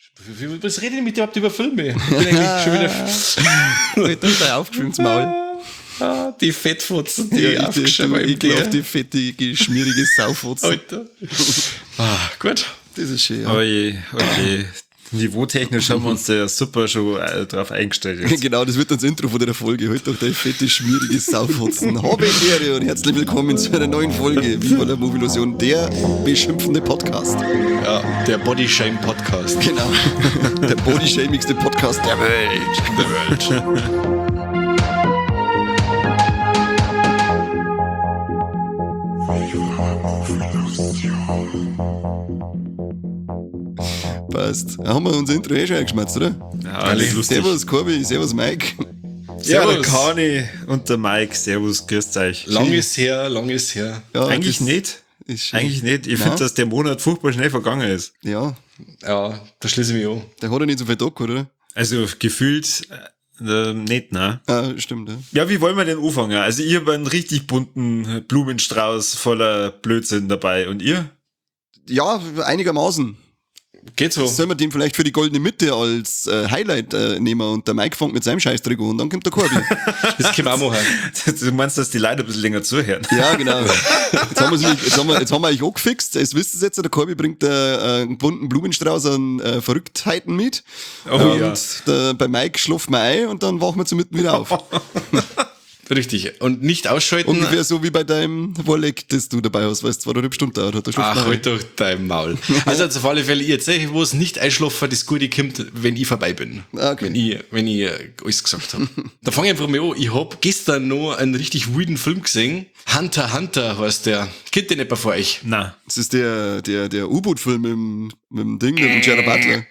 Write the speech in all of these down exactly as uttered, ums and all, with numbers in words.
Was rede ich mit dir überhaupt über Filme? Ich bin eigentlich schon wieder... Alter, da aufgeschwimmt ins Maul. Ah, die Fettfotzen, die Ja, aufgeschrieben haben. ich auf die fettige, schmierige Saufwurzel. Alter. Ah, gut. Das ist schön, ja. Oje, oje. Niveautechnisch haben wir uns da ja super schon äh, drauf eingestellt jetzt. Genau, das wird das Intro von der Folge. Heute doch der fette, schmierige Saufwurzen. Habe ich Ehre und herzlich willkommen zu einer neuen Folge Viva la Movilusion, der beschimpfende Podcast. Ja, der Body Shame Podcast. Genau. Der bodyshamigste Podcast der Welt. Der Welt. Passt. Haben wir unser Intro eh schon eingeschmatzt, oder? Ja, alles lustig. Servus Corby, servus Mike. Ja, der Servus. Kani und der Mike. Servus, grüßt euch. Lang ist her, lang ist her. Ja, Eigentlich das nicht. Ist schön. Eigentlich nicht. Ich Nein. finde, dass der Monat furchtbar schnell vergangen ist. Ja, Ja, da schließe ich mich an. der hat ja nicht so viel Doc, oder? Also gefühlt äh, nicht, ne? Ah, stimmt, ja. Ja, wie wollen wir denn anfangen? Also ich habe einen richtig bunten Blumenstrauß voller Blödsinn dabei. Und ihr? Ja, einigermaßen. Geht so. Sollen wir den vielleicht für die goldene Mitte als äh, Highlight äh, nehmen und der Mike fängt mit seinem Scheißdreck an und dann kommt der Corby. Das können wir auch machen. Du meinst, dass die Leute ein bisschen länger zuhören? Ja, genau. Jetzt haben, wir's nämlich- jetzt, haben wir, jetzt haben wir euch angefixt. Jetzt wisst ihr jetzt, der Corby bringt äh, einen bunten Blumenstrauß an äh, Verrücktheiten mit. Oh und ja. der, bei Mike schlafen wir ein und dann wachen wir zu mitten wieder auf. Richtig. Und nicht ausschalten. Ungefähr so wie bei deinem Wolleck, das du dabei hast, weil es zweieinhalb Stunden dauert hat. Da schlaft Ach, man halt doch dein Maul. Also auf alle Fälle, ich erzähle, wo es nicht einschlafen, das Gute kommt, wenn ich vorbei bin. Okay. Wenn ich, wenn ich äh, alles gesagt habe. Da fange ich einfach mal an. Ich hab gestern noch einen richtig wilden Film gesehen. Hunter x Hunter heißt der. Kennt den jemand von euch? Na. Das ist der, der, der U-Boot-Film mit, dem- mit dem Ding, mit dem Gerard Butler.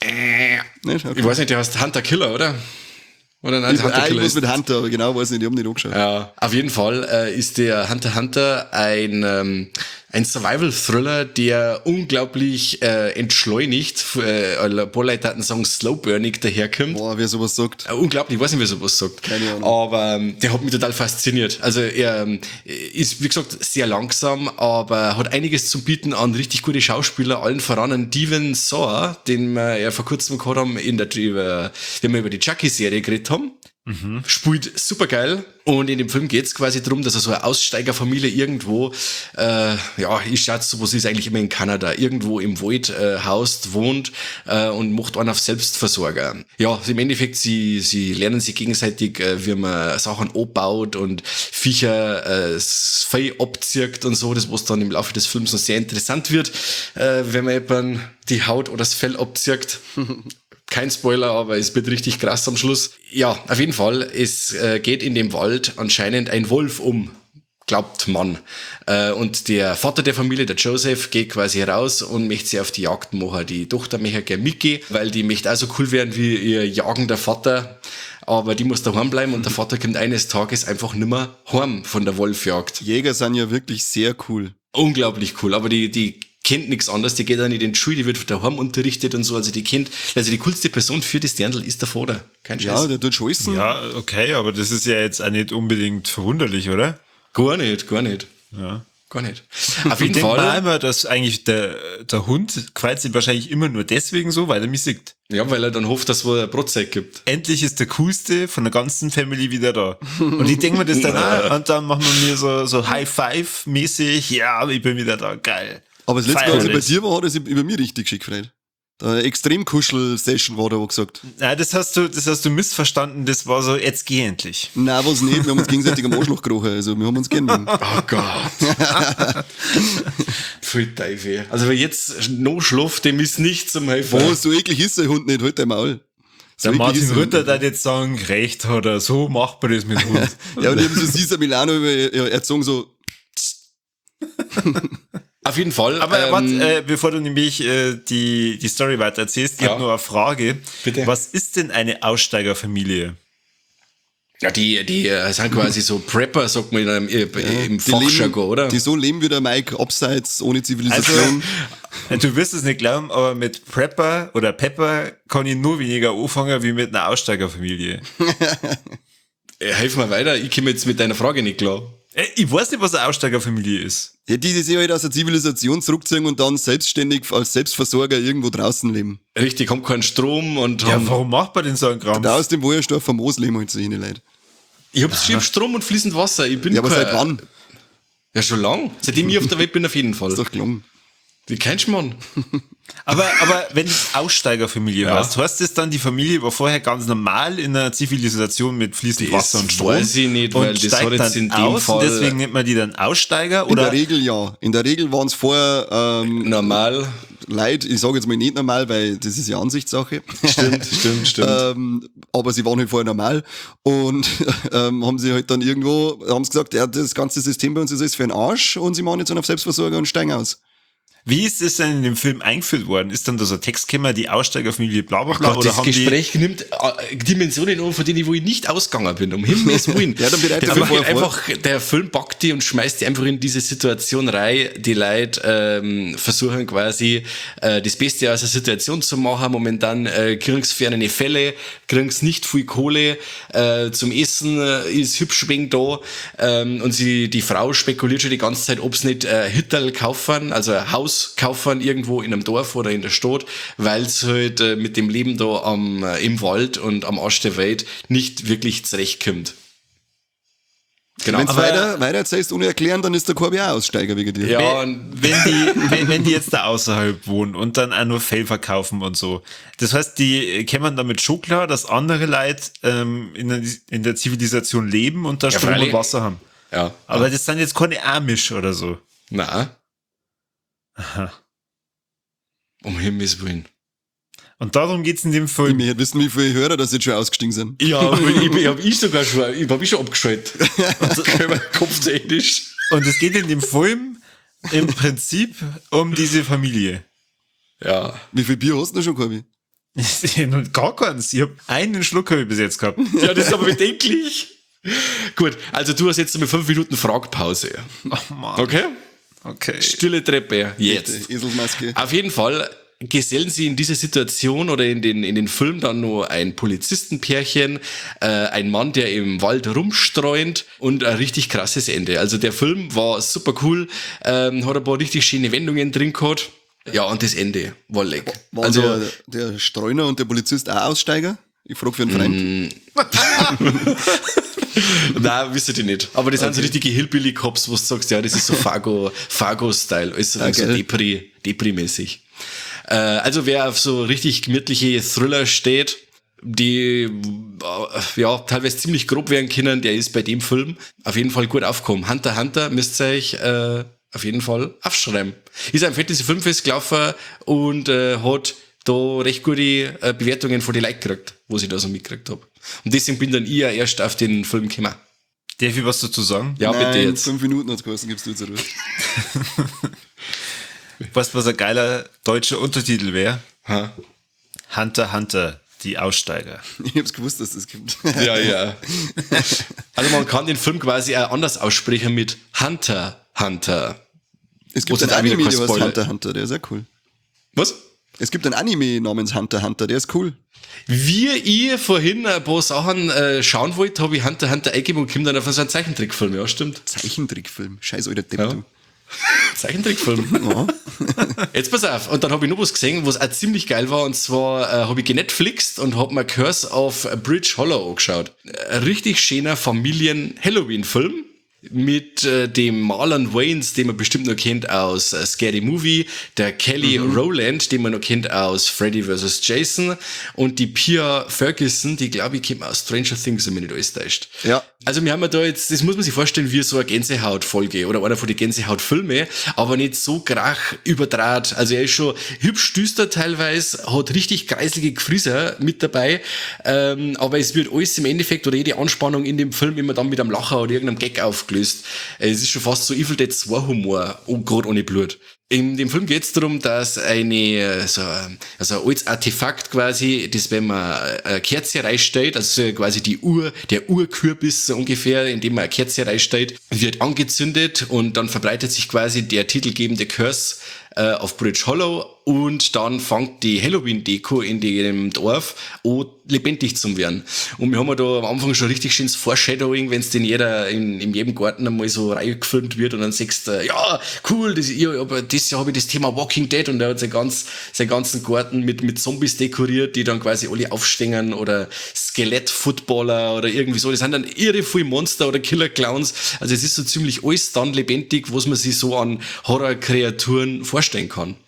Nicht? Okay. Ich weiß nicht, der heißt Hunter Killer, oder? Oder nein, Ich, Hunter ah, ich Killer muss ist. mit Hunter, aber genau weiß nicht, ich habe nicht angeschaut. Ja, auf jeden Fall äh, ist der Hunter x Hunter ein, ähm, ein Survival-Thriller, der unglaublich äh, entschleunigt, äh, ein paar Leute hatten sagen slowburnig daherkommt. Boah, wer sowas sagt. Äh, unglaublich, ich weiß nicht, wer sowas sagt. Keine Ahnung. Aber ähm, der hat mich total fasziniert. Also er ähm, ist, wie gesagt, sehr langsam, aber hat einiges zu bieten an richtig gute Schauspieler, allen voran an Devon Sawa, den wir ja vor kurzem gehabt haben, in der, über, wenn wir über die Chucky-Serie geredet haben. Mhm. Spielt supergeil. Und in dem Film geht's quasi darum, dass er so eine Aussteigerfamilie irgendwo, äh, ja, ich schätze, sowas ist eigentlich immer in Kanada, irgendwo im Wald äh, haust, wohnt äh, und macht einen auf Selbstversorger. Ja, also im Endeffekt, sie sie lernen sich gegenseitig, äh, wie man Sachen abbaut und Viecher äh, das Fell abzirkt und so, das was dann im Laufe des Films noch sehr interessant wird, äh, wenn man jemanden die Haut oder das Fell abzirkt. Kein Spoiler, aber es wird richtig krass am Schluss. Ja, auf jeden Fall, es äh, geht in dem Wald anscheinend ein Wolf um, glaubt man. Äh, und der Vater der Familie, der Joseph, geht quasi raus und möchte sie auf die Jagd machen. Die Tochter möchte gerne mitgehen, weil die möchte auch so cool werden wie ihr jagender Vater. Aber die muss daheim bleiben und der Vater kommt eines Tages einfach nimmer heim von der Wolfjagd. Jäger sind ja wirklich sehr cool. Unglaublich cool, aber die, die kennt nichts anderes, die geht dann in den Schule, die wird daheim unterrichtet und so, also die kennt, also die coolste Person für das Dirndl ist der Vater, kein Scheiß. Ja, der tut scheißen. Ja, okay, aber das ist ja jetzt auch nicht unbedingt verwunderlich, oder? Gar nicht, gar nicht, Ja. gar nicht. Auf Ich jeden denke mal Fall, immer, dass eigentlich der, der Hund kreuzt ihn wahrscheinlich immer nur deswegen so, weil er mich sieht. ja, weil er dann hofft, dass es wohl ein Brotzeit gibt. Endlich ist der coolste von der ganzen Family wieder da. Und ich denke mir das dann auch, und dann machen wir mir so, so High-Five-mäßig, ja, ich bin wieder da, geil. Aber das letzte Mal, als ich bei Feierlich. dir war, hat er sich über mir richtig geschickt, Fred. Da Extrem-Kuschel-Session war da, wo gesagt. Nein, das hast du, das hast du missverstanden, das war so, jetzt geh endlich. Nein, was nicht, wir haben uns gegenseitig am Arschloch gerochen, also wir haben uns kennen. Oh Gott. Viel Teufel. Also wer jetzt noch schläft, dem ist nicht zum Helfen. Was, so eklig ist der Hund nicht, halt dein Maul. So Der eklig Martin ist der Hund Rütter nicht. hat jetzt sagen, recht hat er, so macht man das mit Hund. Ja, und ich habe so Cesar Milano über- ja, erzogen, so, Auf jeden Fall. Aber ähm, warte, äh, bevor du nämlich äh, die, die Story weiter erzählst, ich Ja. habe noch eine Frage. Bitte. Was ist denn eine Aussteigerfamilie? ja, die, die äh, sind quasi so Prepper, sagt man in einem, äh, im die Fachjargon, leben, oder? die so leben wie der Mike, abseits, ohne Zivilisation. Also, du wirst es nicht glauben, aber mit Prepper oder Pepper kann ich nur weniger anfangen wie mit einer Aussteigerfamilie. Äh, Helf mir weiter, ich komme jetzt mit deiner Frage nicht klar. Äh, Ich weiß nicht, was eine Aussteigerfamilie ist. Ja, die, die sich halt aus der Zivilisation zurückziehen und dann selbstständig als Selbstversorger irgendwo draußen leben. Richtig, haben keinen Strom und Ja, haben, warum macht man denn so einen Kram? Da aus dem Wohlstorf vom Moos leben halt so jene Leute. ich hab, ich hab Strom und fließend Wasser. Ich bin Ja, aber kein- seit wann? Ja, schon lang. Seitdem ich auf der Welt bin, auf jeden Fall. Ist doch gelungen. Wie kennst du man? Aber, aber wenn du Aussteigerfamilie Ja. hast, heißt das dann, die Familie war vorher ganz normal in einer Zivilisation mit fließend Das Wasser und Strom? weiß ich nicht, und weil das steigt hat jetzt dann in dem aus Fall- und deswegen nennt man die dann Aussteiger? In Oder? der Regel ja. In der Regel waren es vorher ähm, Normal. Leute, ich sage jetzt mal nicht normal, weil das ist ja Ansichtssache. Stimmt, stimmt, stimmt. ähm, aber sie waren halt vorher normal und ähm, haben sie halt dann irgendwo, haben sie gesagt, ja, das ganze System bei uns ist alles für den Arsch und sie machen jetzt dann auf Selbstversorger und steigen aus. Wie ist das denn in dem Film eingeführt worden? Ist dann da so ein Text gekommen, die Aussteigerfamilie bla bla bla? Gott, oder das haben Gespräch nimmt äh, Dimensionen um, von denen wo ich nicht ausgegangen bin. Um Himmels Willen. Ja, dann bereite der, ich Film mir geht vor. einfach, der Film packt die und schmeißt die einfach in diese Situation rein. Die Leute ähm, versuchen quasi äh, das Beste aus der Situation zu machen. Momentan äh, kriegen sie für eine Fälle, kriegen sie nicht viel Kohle. Äh, zum Essen äh, ist hübsch wenig da. Ähm, und sie, die Frau spekuliert schon die ganze Zeit, ob sie nicht äh, Hitterl kaufen, also ein Haus kaufen irgendwo in einem Dorf oder in der Stadt, weil es halt äh, mit dem Leben da am, äh, im Wald und am Arsch der Welt nicht wirklich zurechtkommt. Genau. Wenn du aber- weiter, weiter erzählst ohne erklären, dann ist der Korbi auch Aussteiger wegen dir. Ja, und wenn die, wenn, wenn die jetzt da außerhalb wohnen und dann auch nur Fell verkaufen und so. Das heißt, die kämen damit schon klar, dass andere Leute ähm, in, der, in der Zivilisation leben und da Ja, Strom freilich. und Wasser haben. ja. Aber das sind jetzt keine Amish oder so. Na. Um Himmels Willen. Und darum geht's in dem Ich Film. möchte wissen, wie viele Hörer das jetzt schon ausgestiegen sind. Ja, ich, ich hab ich sogar schon, ich hab ich schon abgeschaltet. Kopftechnisch. Und es geht in dem Film im Prinzip um diese Familie. Ja. Wie viel Bier hast du denn schon, Korbi? Und gar keins. Ich habe einen Schluck hab ich bis jetzt gehabt. Ja, das ist aber bedenklich. Gut, also du hast jetzt mit fünf Minuten Fragpause. Oh Mann. Okay? Okay. Stille Treppe. Jetzt. Eselsmaske. Auf jeden Fall gesellen sie in diese Situation oder in den, in den Film dann nur ein Polizistenpärchen, äh, ein Mann, der im Wald rumstreunt und ein richtig krasses Ende. Also der Film war super cool, ähm, hat ein paar richtig schöne Wendungen drin gehabt. Ja, und das Ende war leck. Waren Also, der, der Streuner und der Polizist auch Aussteiger? Ich frage für einen Freund. nein, wisst ihr nicht. Aber das sind so richtige Hillbilly-Cops, wo du sagst, ja, das ist so Fargo, Fargo-Style. Ist Ah, so geil. Depri, Depri-mäßig. Äh, also wer auf so richtig gemütliche Thriller steht, die äh, ja teilweise ziemlich grob werden können, der ist bei dem Film auf jeden Fall gut aufgekommen. Hunter x Hunter müsst ihr euch äh, auf jeden Fall aufschreiben. Ist ein Fantasy Filmfest gelaufen und äh, hat da recht gute äh, Bewertungen von den Leuten gekriegt, wo ich da so mitgekriegt habe. Und deswegen bin dann ich ja erst auf den Film gekommen. Darf ich was dazu sagen? Ja, Nein, bitte jetzt. fünf Minuten hat's gekostet, gibst du jetzt zurück. Weißt du, was ein geiler deutscher Untertitel wäre? Ha? Hunter x Hunter, die Aussteiger. Ich hab's gewusst, dass das gibt. Ja, ja. Also man kann den Film quasi auch anders aussprechen mit Hunter x Hunter. Es gibt Wo einen sind auch wieder Anime, kein der heißt Spoiler. Hunter x Hunter, der ist ja cool. Was? Es gibt einen Anime namens Hunter x Hunter, der ist cool. Wie ich vorhin ein paar Sachen äh, schauen wollte, habe ich Hunter x Hunter eingegeben und komme dann auf so einen Zeichentrickfilm. Ja, stimmt. Zeichentrickfilm. Scheiß alter Depp, Ja. du. Zeichentrickfilm. Ja. Jetzt pass auf. Und dann habe ich noch was gesehen, was auch ziemlich geil war. Und zwar äh, habe ich genetflixt und habe mir Curse of Bridge Hollow angeschaut. Ein richtig schöner Familien-Halloween-Film mit äh, dem Marlon Wayans, den man bestimmt noch kennt aus äh, Scary Movie, der Kelly Mhm. Rowland, den man noch kennt aus Freddy versus. Jason und die Pia Ferguson, die glaube ich kennt man aus Stranger Things, wenn mich nicht alles täuscht. Ja. Also wir haben ja da jetzt, das muss man sich vorstellen, wie so eine Gänsehaut-Folge oder einer von den Gänsehaut-Filme, aber nicht so krach überdraht. Also er ist schon hübsch düster teilweise, hat richtig kreiselige Gefrieser mit dabei, ähm, aber es wird alles im Endeffekt oder jede Anspannung in dem Film immer dann mit einem Lacher oder irgendeinem Gag aufgelöst. Es ist schon fast so Evil Dead zwei Humor und gerade ohne Blut. In dem Film geht es darum, dass eine, so, also ein altes Artefakt quasi, das wenn man eine Kerze reinstellt, also quasi die Ur, der Urkürbis so ungefähr, in dem man eine Kerze reinstellt, wird angezündet und dann verbreitet sich quasi der titelgebende Curse äh, auf Bridge Hollow und dann fängt die Halloween-Deko in dem Dorf an, lebendig zu werden. Und wir haben ja da am Anfang schon richtig schönes Foreshadowing, wenn es in jeder, in, in jedem Garten einmal so reingefilmt wird und dann sagst du, ja, cool, das, ich, aber dieses Jahr habe ich das Thema Walking Dead und er hat sein ganz, seinen ganzen Garten mit, mit Zombies dekoriert, die dann quasi alle aufstehen oder Skelett-Footballer oder irgendwie so. Das sind dann irre viele Monster oder Killer-Clowns. Also es ist so ziemlich alles dann lebendig, was man sich so an Horror-Kreaturen vorstellen kann.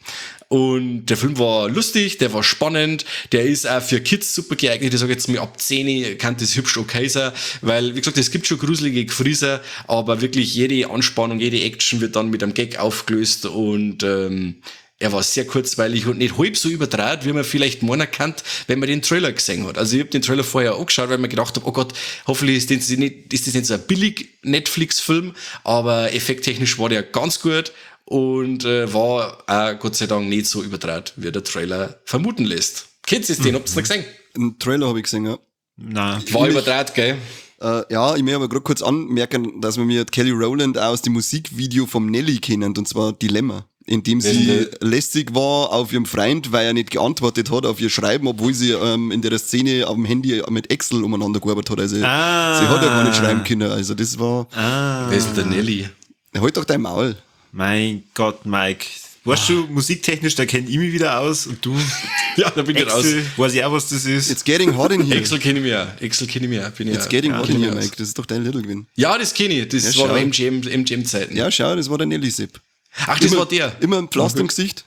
Und der Film war lustig, der war spannend, der ist auch für Kids super geeignet. Ich sage jetzt mal, ab zehn kann das hübsch okay sein, weil, wie gesagt, es gibt schon gruselige Gefrieser, aber wirklich jede Anspannung, jede Action wird dann mit einem Gag aufgelöst und ähm, er war sehr kurzweilig und nicht halb so überdraht, wie man vielleicht meinen kann, wenn man den Trailer gesehen hat. Also ich habe den Trailer vorher angeschaut, weil mir gedacht habe, oh Gott, hoffentlich ist das nicht, ist das nicht so ein billig Netflix-Film, aber effekttechnisch war der ganz gut. Und äh, war auch Gott sei Dank nicht so überdraht, wie der Trailer vermuten lässt. Kennst du den? Habt ihr noch gesehen? Einen Trailer habe ich gesehen, ja. Nein. War überdraht, gell? Äh, ja, ich möchte aber gerade kurz anmerken, dass wir mir Kelly Rowland aus dem Musikvideo vom Nelly kennen, und zwar Dilemma, in dem sie Mhm. lästig war auf ihrem Freund, weil er nicht geantwortet hat auf ihr Schreiben, obwohl sie ähm, in der Szene auf dem Handy mit Excel umeinander gearbeitet hat. Also Ah. sie hat ja gar nicht schreiben können. Also das war, Ah. Wer ist denn der Nelly? halt doch dein Maul. Mein Gott, Mike. Weißt du, musiktechnisch, da kenn ich mich wieder aus und du, Ja, da bin ich raus. Excel, weiß ich auch, was das ist. It's getting hot in here. Excel kenne ich mir auch. Excel kenne ich mir auch. Bin ich It's auch- getting ja, hot kenn in ich here, mir aus. Mike. Das ist doch dein Little Gewinn. Ja, das kenne ich. Das Ja, war schau. M G M, M G M-Zeiten. Ja, schau, das war der Nelly-Sip. Ach, das immer, war der. Immer ein Pflaster im Gesicht.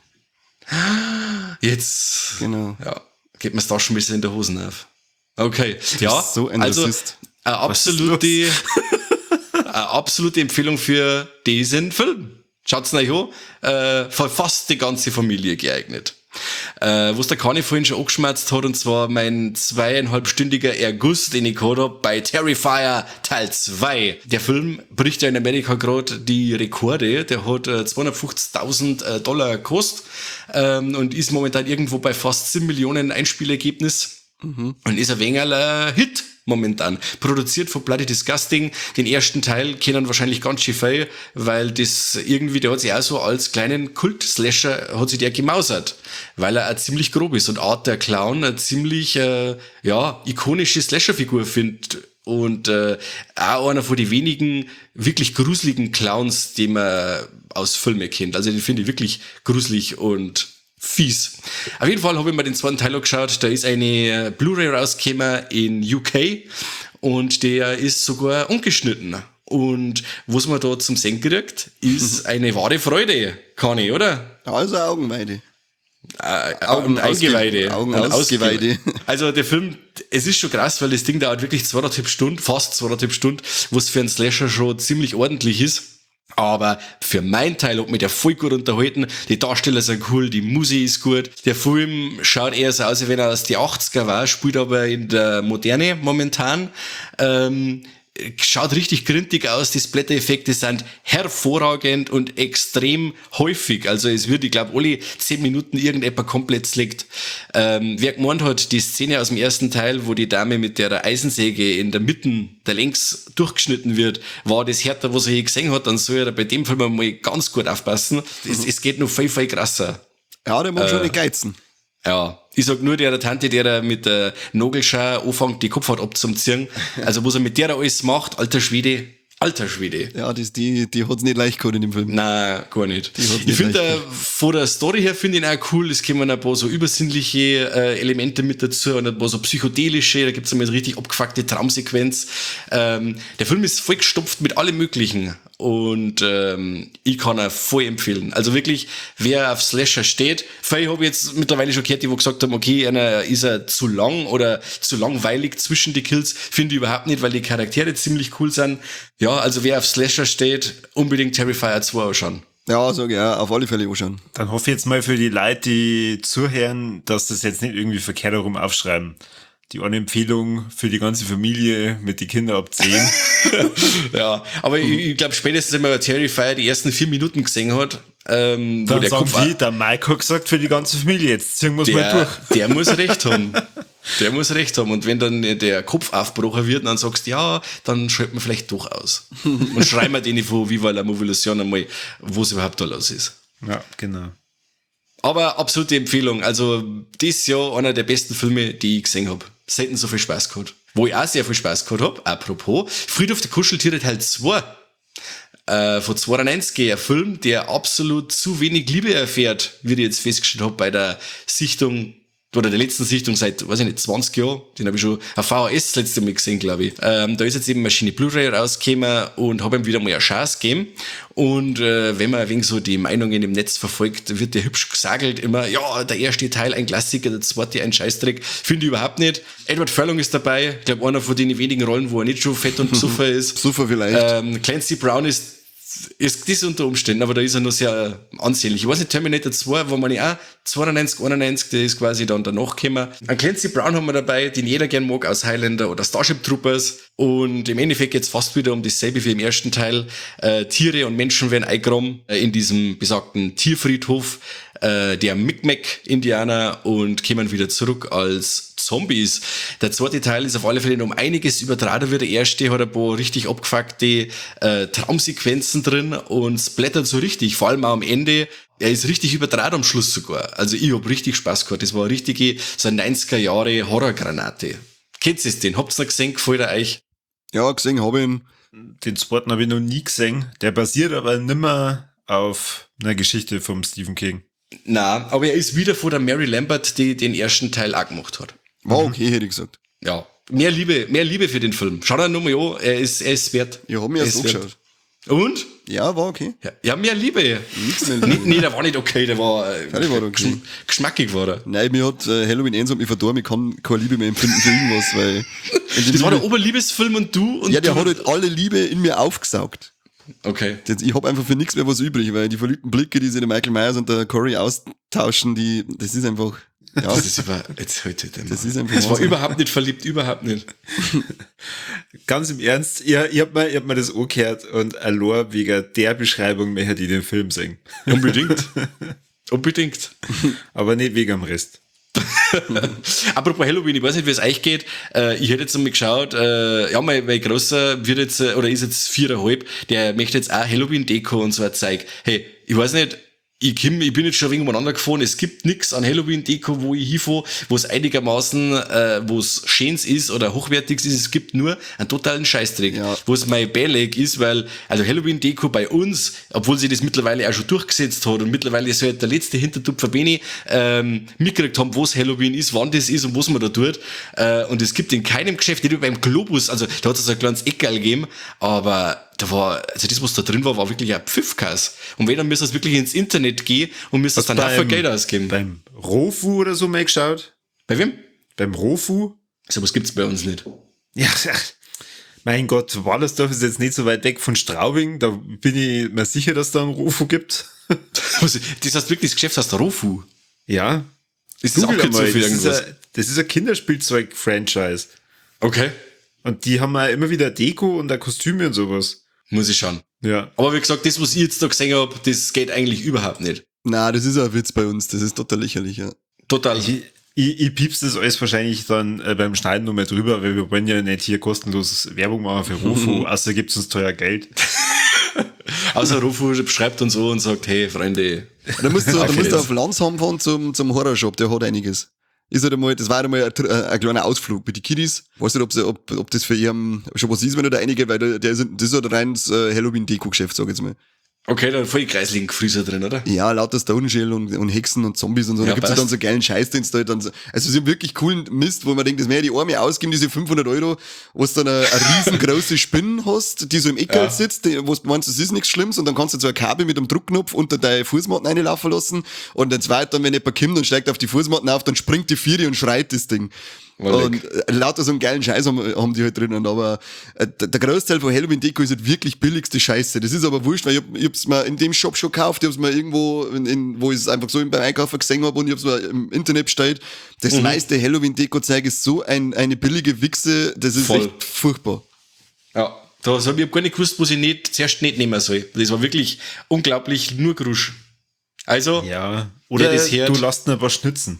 Jetzt. Genau. Ja, geht mir's da schon ein bisschen in der Hosen auf. Okay, ja, bist so ein also Rassist. eine absolute, eine absolute Empfehlung für diesen Film. Schaut's euch an, äh, für fast die ganze Familie geeignet. Äh, was der Kani vorhin schon angeschmerzt hat, und zwar mein zweieinhalbstündiger Erguss, den ich gehabt hab bei Terrifier Teil zwei. Der Film bricht ja in Amerika gerade die Rekorde. Der hat äh, zweihundertfünfzigtausend äh, Dollar gekostet ähm, und ist momentan irgendwo bei fast sieben Millionen Einspielergebnis. Mhm. Und ist ein wenig ein Hit momentan. Produziert von Bloody Disgusting. Den ersten Teil kennen wahrscheinlich ganz schön viel, weil das irgendwie, der hat sich auch so als kleinen Kult-Slasher, hat sich der gemausert. Weil er auch ziemlich grob ist und Art der Clown eine ziemlich, äh, ja, ikonische Slasher-Figur findet. Und äh, auch einer von den wenigen wirklich gruseligen Clowns, die man aus Filmen kennt. Also den finde ich wirklich gruselig und fies. Auf jeden Fall habe ich mir den zweiten Teil angeschaut. Da ist eine Blu-ray rausgekommen in U K und der ist sogar ungeschnitten. Und was man da zum Sehen kriegt, ist eine wahre Freude, Kani, oder? Also Augenweide. Äh, Augen und Eingeweide. ausge- Augen Und ausgeweide. Also der Film, es ist schon krass, weil das Ding dauert wirklich zweieinhalb Stunden, fast zweieinhalb Stunden, was für einen Slasher schon ziemlich ordentlich ist. Aber für meinen Teil hat mich der voll gut unterhalten. Die Darsteller sind cool, die Musik ist gut. Der Film schaut eher so aus, als wenn er aus die achtziger war, spielt aber in der Moderne momentan. Ähm, schaut richtig gründig aus. Die Splatter-Effekte sind hervorragend und extrem häufig. Also es wird, ich glaube, alle zehn Minuten irgendjemand komplett slickt. Ähm, wer gemeint hat, die Szene aus dem ersten Teil, wo die Dame mit der Eisensäge in der Mitte der Längs durchgeschnitten wird, war das härter, was er je gesehen hat, dann soll er bei dem Film mal ganz gut aufpassen. Es, es geht noch viel, viel krasser. Ja, der mag schon nicht geizen. Ja, ich sag nur der Tante, der da mit der Nagelschau anfängt, die Kopfhaut abzuziehen. Also was er mit der da alles macht, alter Schwede, alter Schwede. Ja, das, die, die hat's nicht leicht gehabt in dem Film. Nein, gar nicht. Die hat's Ich nicht finde, leicht äh, von der Story her finde ich ihn auch cool. Es kommen ein paar so übersinnliche äh, Elemente mit dazu und ein paar so psychedelische. Da gibt's einmal so richtig abgefuckte Traumsequenz. Ähm, der Film ist voll gestopft mit allem Möglichen. Und ähm, ich kann ihn voll empfehlen. Also wirklich, wer auf Slasher steht, vielleicht habe ich jetzt mittlerweile schon gehört, die wo gesagt haben, okay, einer ist er zu lang oder zu langweilig zwischen die Kills. Finde ich überhaupt nicht, weil die Charaktere ziemlich cool sind. Ja, also wer auf Slasher steht, unbedingt Terrifier zwei anschauen. Ja, sag ich, ja, auf alle Fälle anschauen. Dann hoffe ich jetzt mal für die Leute, die zuhören, dass das jetzt nicht irgendwie verkehrt herum aufschreiben. Die eine Empfehlung für die ganze Familie mit den Kindern ab zehn. Ja, aber ich, ich glaube, spätestens, wenn man Terrifier die ersten vier Minuten gesehen hat, Ähm, wo Dann der sagen Kopf, die, der Mike hat gesagt, für die ganze Familie, jetzt ziehen wir es mal der, durch. der muss recht haben. Der muss recht haben. Und wenn dann der Kopf aufgebrochen wird, dann sagst du, ja, dann schalten wir vielleicht doch aus. Und schreiben wir denen von Viva la Movolution einmal, wo es überhaupt da los ist. Ja, genau. Aber absolute Empfehlung. Also, dieses Jahr einer der besten Filme, die ich gesehen habe. Selten so viel Spaß gehabt. Wo ich auch sehr viel Spaß gehabt habe, apropos, Friedhof der Kuscheltiere Teil zwei. Äh, von zweiundneunzig, ein Film, der absolut zu wenig Liebe erfährt, wie ich jetzt festgestellt habe bei der Sichtung, oder der letzten Sichtung seit, weiß ich nicht, zwanzig Jahren. Den habe ich schon auf V H S das letzte Mal gesehen, glaube ich. Ähm, da ist jetzt eben Maschine Blu-ray rausgekommen und habe ihm wieder mal eine Chance gegeben. Und äh, wenn man ein wenig so die Meinungen im Netz verfolgt, wird der hübsch gesagelt immer, ja, der erste Teil ein Klassiker, der zweite ein Scheißdreck. Finde ich überhaupt nicht. Edward Furlong ist dabei. Ich glaube, einer von den wenigen Rollen, wo er nicht schon fett und besoffen ist. Super vielleicht. Ähm, Clancy Brown ist ist das unter Umständen, aber da ist er noch sehr ansehnlich. Ich weiß nicht, Terminator zwei, wo man ja auch zweiundneunzig, einundneunzig, der ist quasi dann danach gekommen. Einen Clancy Brown haben wir dabei, den jeder gern mag, aus Highlander oder Starship Troopers. Und im Endeffekt jetzt fast wieder um dasselbe wie im ersten Teil. Äh, Tiere und Menschen werden eingegraben äh, in diesem besagten Tierfriedhof äh, der Mi'kmaq-Indianer und kommen wieder zurück als Zombies. Der zweite Teil ist auf alle Fälle um einiges übertragen wie der erste, hat ein paar richtig abgefuckte äh, Traumsequenzen drin und splattert so richtig, vor allem auch am Ende. Er ist richtig übertragen am Schluss sogar. Also ich hab richtig Spaß gehabt. Das war eine richtige, so eine neunziger Jahre Horrorgranate. Kennt ihr den? Habt's noch gesehen? Gefällt er euch? Ja, gesehen habe ich ihn. Den zweiten habe ich noch nie gesehen. Der basiert aber nimmer auf einer Geschichte vom Stephen King. Na, aber er ist wieder von der Mary Lambert, die den ersten Teil auch gemacht hat. War okay, hätte ich gesagt. Ja, mehr Liebe, mehr Liebe für den Film. Schau dir nochmal an, er ist, er ist wert. Ich habe mir Er erst ist wert. angeschaut. Und? Ja, war okay. Ja, ja, mehr Liebe. Nix mehr Nee, nee, der war nicht okay, der war, äh, Ja, der war okay. geschm- geschmackig war er. Nein, mir hat äh, Halloween eins hat mich verdorben, ich kann keine Liebe mehr empfinden für irgendwas, weil... wenn die Das war der Liebe, Oberliebesfilm und du und ja, der du. hat halt alle Liebe in mir aufgesaugt. Okay. Jetzt, ich habe einfach für nichts mehr was übrig, weil die verliebten Blicke, die sich der Michael Myers und der Corey austauschen, die, das ist einfach... Ja, Das ist über, jetzt heute den Das ist einfach Das war Wahnsinn. überhaupt nicht verliebt, überhaupt nicht. Ganz im Ernst, ihr, ihr habt mir, ihr habt mir das angehört und allein wegen der Beschreibung mehr hätte ich den Film sehen. Unbedingt. Unbedingt. Aber nicht wegen dem Rest. Apropos Halloween, ich weiß nicht, wie es euch geht. Äh, ich hätte jetzt einmal geschaut, äh, ja, mein, mein Großer wird jetzt, äh, oder ist jetzt viereinhalb, der möchte jetzt auch Halloween-Deko und so ein Zeug. Hey, ich weiß nicht, ich, komm, ich bin jetzt schon ein wenig umeinander gefahren, es gibt nix an Halloween-Deko, wo ich hinfahre, wo es einigermaßen, äh, wo es schönes ist oder hochwertiges ist, es gibt nur einen totalen Scheißdreck, Ja. wo es mein Beleg ist, weil, also Halloween-Deko bei uns, obwohl sie das mittlerweile auch schon durchgesetzt hat und mittlerweile so halt der letzte Hintertupfer Beni, ähm, mitgekriegt haben, wo es Halloween ist, wann das ist und was man da tut, äh, und es gibt in keinem Geschäft, nicht beim Globus, also da hat es so ein kleines Eckerl gegeben, aber da war, also das, was da drin war, war wirklich ein Pfiffkas. Und wenn, dann müsst ihr wirklich ins Internet gehen und müsst das dann auch für Geld ausgeben. Beim Rofu oder so mal geschaut? Bei wem? Beim Rofu? So was gibt's bei uns nicht. Ja, ja. Mein Gott, Wallersdorf ist jetzt nicht so weit weg von Straubing. Da bin ich mir sicher, dass da einen Rofu gibt. Was, das heißt wirklich, das Geschäft heißt Rofu. Ja. Ist das Google Abkürzung einmal, für das, ist irgendwas? ein, das ist ein Kinderspielzeug-Franchise. Okay. Und die haben ja immer wieder Deko und da Kostüme und sowas. Muss ich schauen. Ja. Aber wie gesagt, das, was ich jetzt da gesehen habe, das geht eigentlich überhaupt nicht. Na, das ist ein Witz bei uns, das ist total lächerlich, ja. Total. Ich, ich, ich piepst das alles wahrscheinlich dann äh, beim Schneiden nochmal drüber, weil wir wollen ja nicht hier kostenlos Werbung machen für Rofu, außer gibt's uns teuer Geld. Außer Rofu schreibt uns so und sagt, hey, Freunde. Da musst du, da Okay, musst du jetzt. auf Landsheim fahren zum, zum Horrorshop, der hat einiges. Ist halt einmal, das war halt einmal ein, ein, ein kleiner Ausflug mit den Kiddies. Weiß nicht, ob, sie, ob, ob das für ihren schon was ist, wenn er da einige, weil der, der ist, das ist halt ein reines äh, Halloween-Deko-Geschäft, sag ich jetzt mal. Okay, da voll kreisligen Gefrieser drin, oder? Ja, lauter Stone Shell und, und Hexen und Zombies und so. Ja, Da gibt's ja passt. dann so geilen Scheiß, den du halt dann so, also sie haben wirklich coolen Mist, wo man denkt, das mehr die Arme ausgeben, diese fünfhundert Euro, wo du dann eine, eine riesengroße Spinne hast, die so im Eckel Ja. sitzt, die, wo du meinst, das ist nichts Schlimmes, und dann kannst du so ein Kabel mit einem Druckknopf unter deine Fußmatten reinlaufen lassen, und dann zweit dann, wenn jemand kommt und steigt auf die Fußmatten auf, dann springt die Vieri und schreit das Ding. War Und äh, lauter so einen geilen Scheiß haben, haben die halt drinnen, aber äh, der der Großteil von Halloween Deko ist halt wirklich billigste Scheiße. Das ist aber wurscht, weil ich, hab, ich hab's mir in dem Shop schon gekauft, ich hab's mir irgendwo, in, in, wo ich es einfach so beim Einkaufen gesehen habe, und ich hab's mir im Internet bestellt. Das Mhm. meiste Halloween Deko Zeug ist so ein, eine billige Wichse, das ist Voll. echt furchtbar. Ja. Da hab ich hab gar nicht gewusst, was ich nicht, zuerst nicht nehmen soll. Das war wirklich unglaublich nur Grusch. Also, Ja. Oder wer das hört, du lässt ihn aber schnitzen.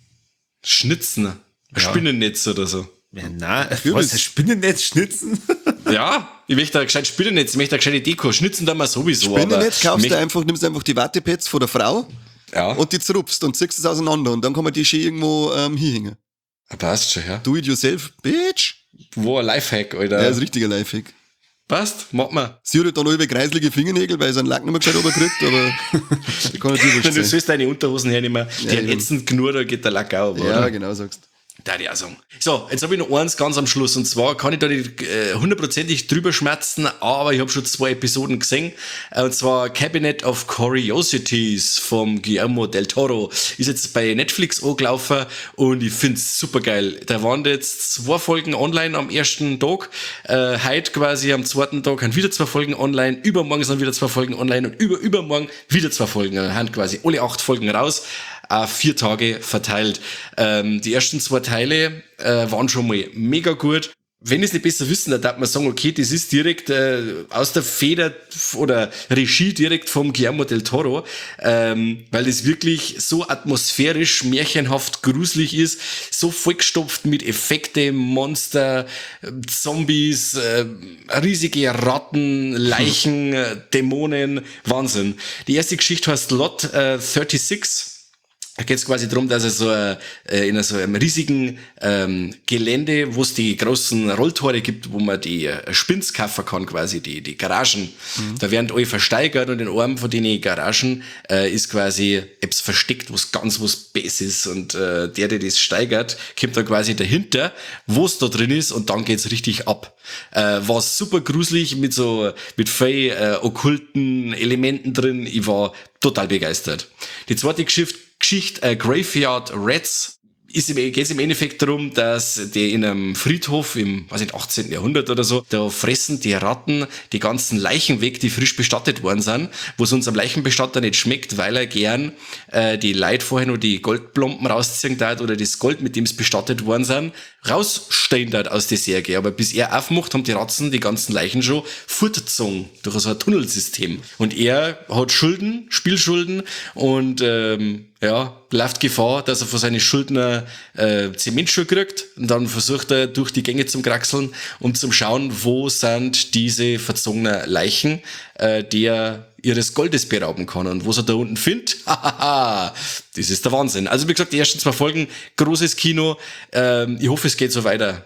schnitzen. Ein Ja. Spinnennetz oder so. Ja, nein, was, ein Spinnennetz schnitzen? Ja, ich möchte ein gescheit Spinnennetz, ich möchte eine gescheite Deko. Schnitzen da mal sowieso. Spinnennetz aber kaufst ich du möcht- einfach, nimmst einfach die Wattepads von der Frau Ja, und die zerrupfst und ziehst es auseinander und dann kann man die schön irgendwo ähm, hinhängen. passt schon, ja. Do it yourself, bitch. Wo ein Lifehack, Ja, Alter. das ist ein richtiger Lifehack. Passt, mach mal. Sie hat halt dann alle kreislige Fingernägel, weil sie einen Lack nicht mehr gescheit runterkriegt, aber ich kann natürlich Du wurscht sein. sollst deine Unterhosen hernehmen, die Ja, haben eben. ätzend genug, da geht der Lack auch, Ja, oder? genau sagst. Da die auch sagen. So, jetzt habe ich noch eins ganz am Schluss und zwar kann ich da nicht äh, hundertprozentig drüber schmerzen, aber ich habe schon zwei Episoden gesehen äh, und zwar Cabinet of Curiosities vom Guillermo del Toro ist jetzt bei Netflix angelaufen und ich find's super geil. Da waren jetzt zwei Folgen online am ersten Tag, äh, heute quasi am zweiten Tag haben wieder zwei Folgen online, übermorgen sind wieder zwei Folgen online und über übermorgen wieder zwei Folgen, dann haben quasi alle acht Folgen raus. Äh, vier Tage verteilt. Ähm, die ersten zwei Teile äh, waren schon mal mega gut. Wenn ich es nicht besser wissen, dann darf man sagen, okay, das ist direkt äh, aus der Feder oder Regie direkt vom Guillermo del Toro, ähm, weil das wirklich so atmosphärisch, märchenhaft, gruselig ist, so vollgestopft mit Effekte, Monster, äh, Zombies, äh, riesige Ratten, Leichen, äh, Dämonen, Wahnsinn. Die erste Geschichte heißt Lot äh, sechsunddreißig. Da geht es quasi darum, dass er so äh, in so einem riesigen ähm, Gelände, wo es die großen Rolltore gibt, wo man die äh, Spins kaufen kann, quasi die die Garagen. Mhm. Da werden alle versteigert und in einem von den Garagen äh, ist quasi etwas versteckt, was ganz was Bess ist. Und äh, der, der das steigert, kommt dann quasi dahinter, wo es da drin ist und dann geht's richtig ab. Äh, war super gruselig mit so mit viel äh, okkulten Elementen drin. Ich war total begeistert. Die zweite Geschichte Geschichte äh, Graveyard Rats ist im, geht's im Endeffekt darum, dass die in einem Friedhof im, weiß nicht, achtzehnten Jahrhundert oder so, da fressen die Ratten die ganzen Leichen weg, die frisch bestattet worden sind, wo es unserem Leichenbestatter nicht schmeckt, weil er gern äh, die Leute vorher noch die Goldplomben rausziehen darf oder das Gold, mit dem es bestattet worden sind, rausstehen darf aus der Särge. Aber bis er aufmacht, haben die Ratzen die ganzen Leichen schon fortgezogen durch so ein Tunnelsystem. Und er hat Schulden, Spielschulden und ähm, ja, läuft Gefahr, dass er von seinen Schuldner äh, Zementschuhe kriegt und dann versucht er durch die Gänge zum Kraxeln, um zu schauen, wo sind diese verzogenen Leichen, äh, die er ihres Goldes berauben kann und was er da unten findet. Hahaha, das ist der Wahnsinn. Also wie gesagt, die ersten zwei Folgen, großes Kino. Ähm, ich hoffe, es geht so weiter.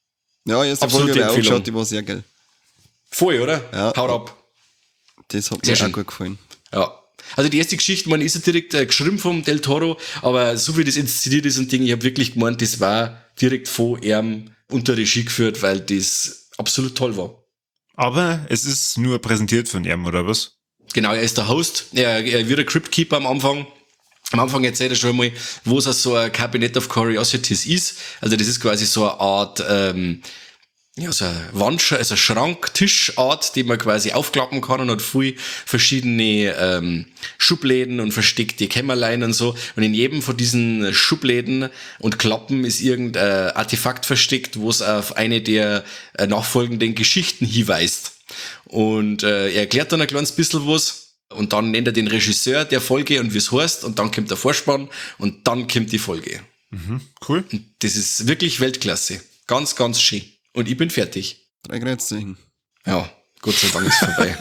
Ja, erste Absolute Folge habe ich auch Empfehlung. geschaut, die war sehr geil. Voll, oder? Ja. Haut ab. Das hat Sehr mir auch schön. gut gefallen. Ja. Also die erste Geschichte, man ist ja direkt äh, geschrieben vom Del Toro, aber so wie das inszeniert ist und Ding, ich habe wirklich gemeint, das war direkt von ihm unter Regie geführt, weil das absolut toll war. Aber es ist nur präsentiert von ihm, oder was? Genau, er ist der Host, er, er wird ein Cryptkeeper am Anfang. Am Anfang erzählt er schon mal, wo es so ein Cabinet of Curiosities ist. Also das ist quasi so eine Art, ähm, ja, so eine Wand, also Schrank-Tischart, die man quasi aufklappen kann und hat viel verschiedene ähm, Schubläden und versteckte Kämmerlein und so. Und in jedem von diesen Schubläden und Klappen ist irgendein Artefakt versteckt, wo es auf eine der äh, nachfolgenden Geschichten hinweist. Und äh, er erklärt dann ein kleines bisschen was und dann nennt er den Regisseur der Folge und wie es heißt und dann kommt der Vorspann und dann kommt die Folge. Mhm, cool. Und das ist wirklich Weltklasse. Ganz, ganz schön. Und ich bin fertig. Drei Kreuzzeichen. Ja, Gott sei Dank ist vorbei.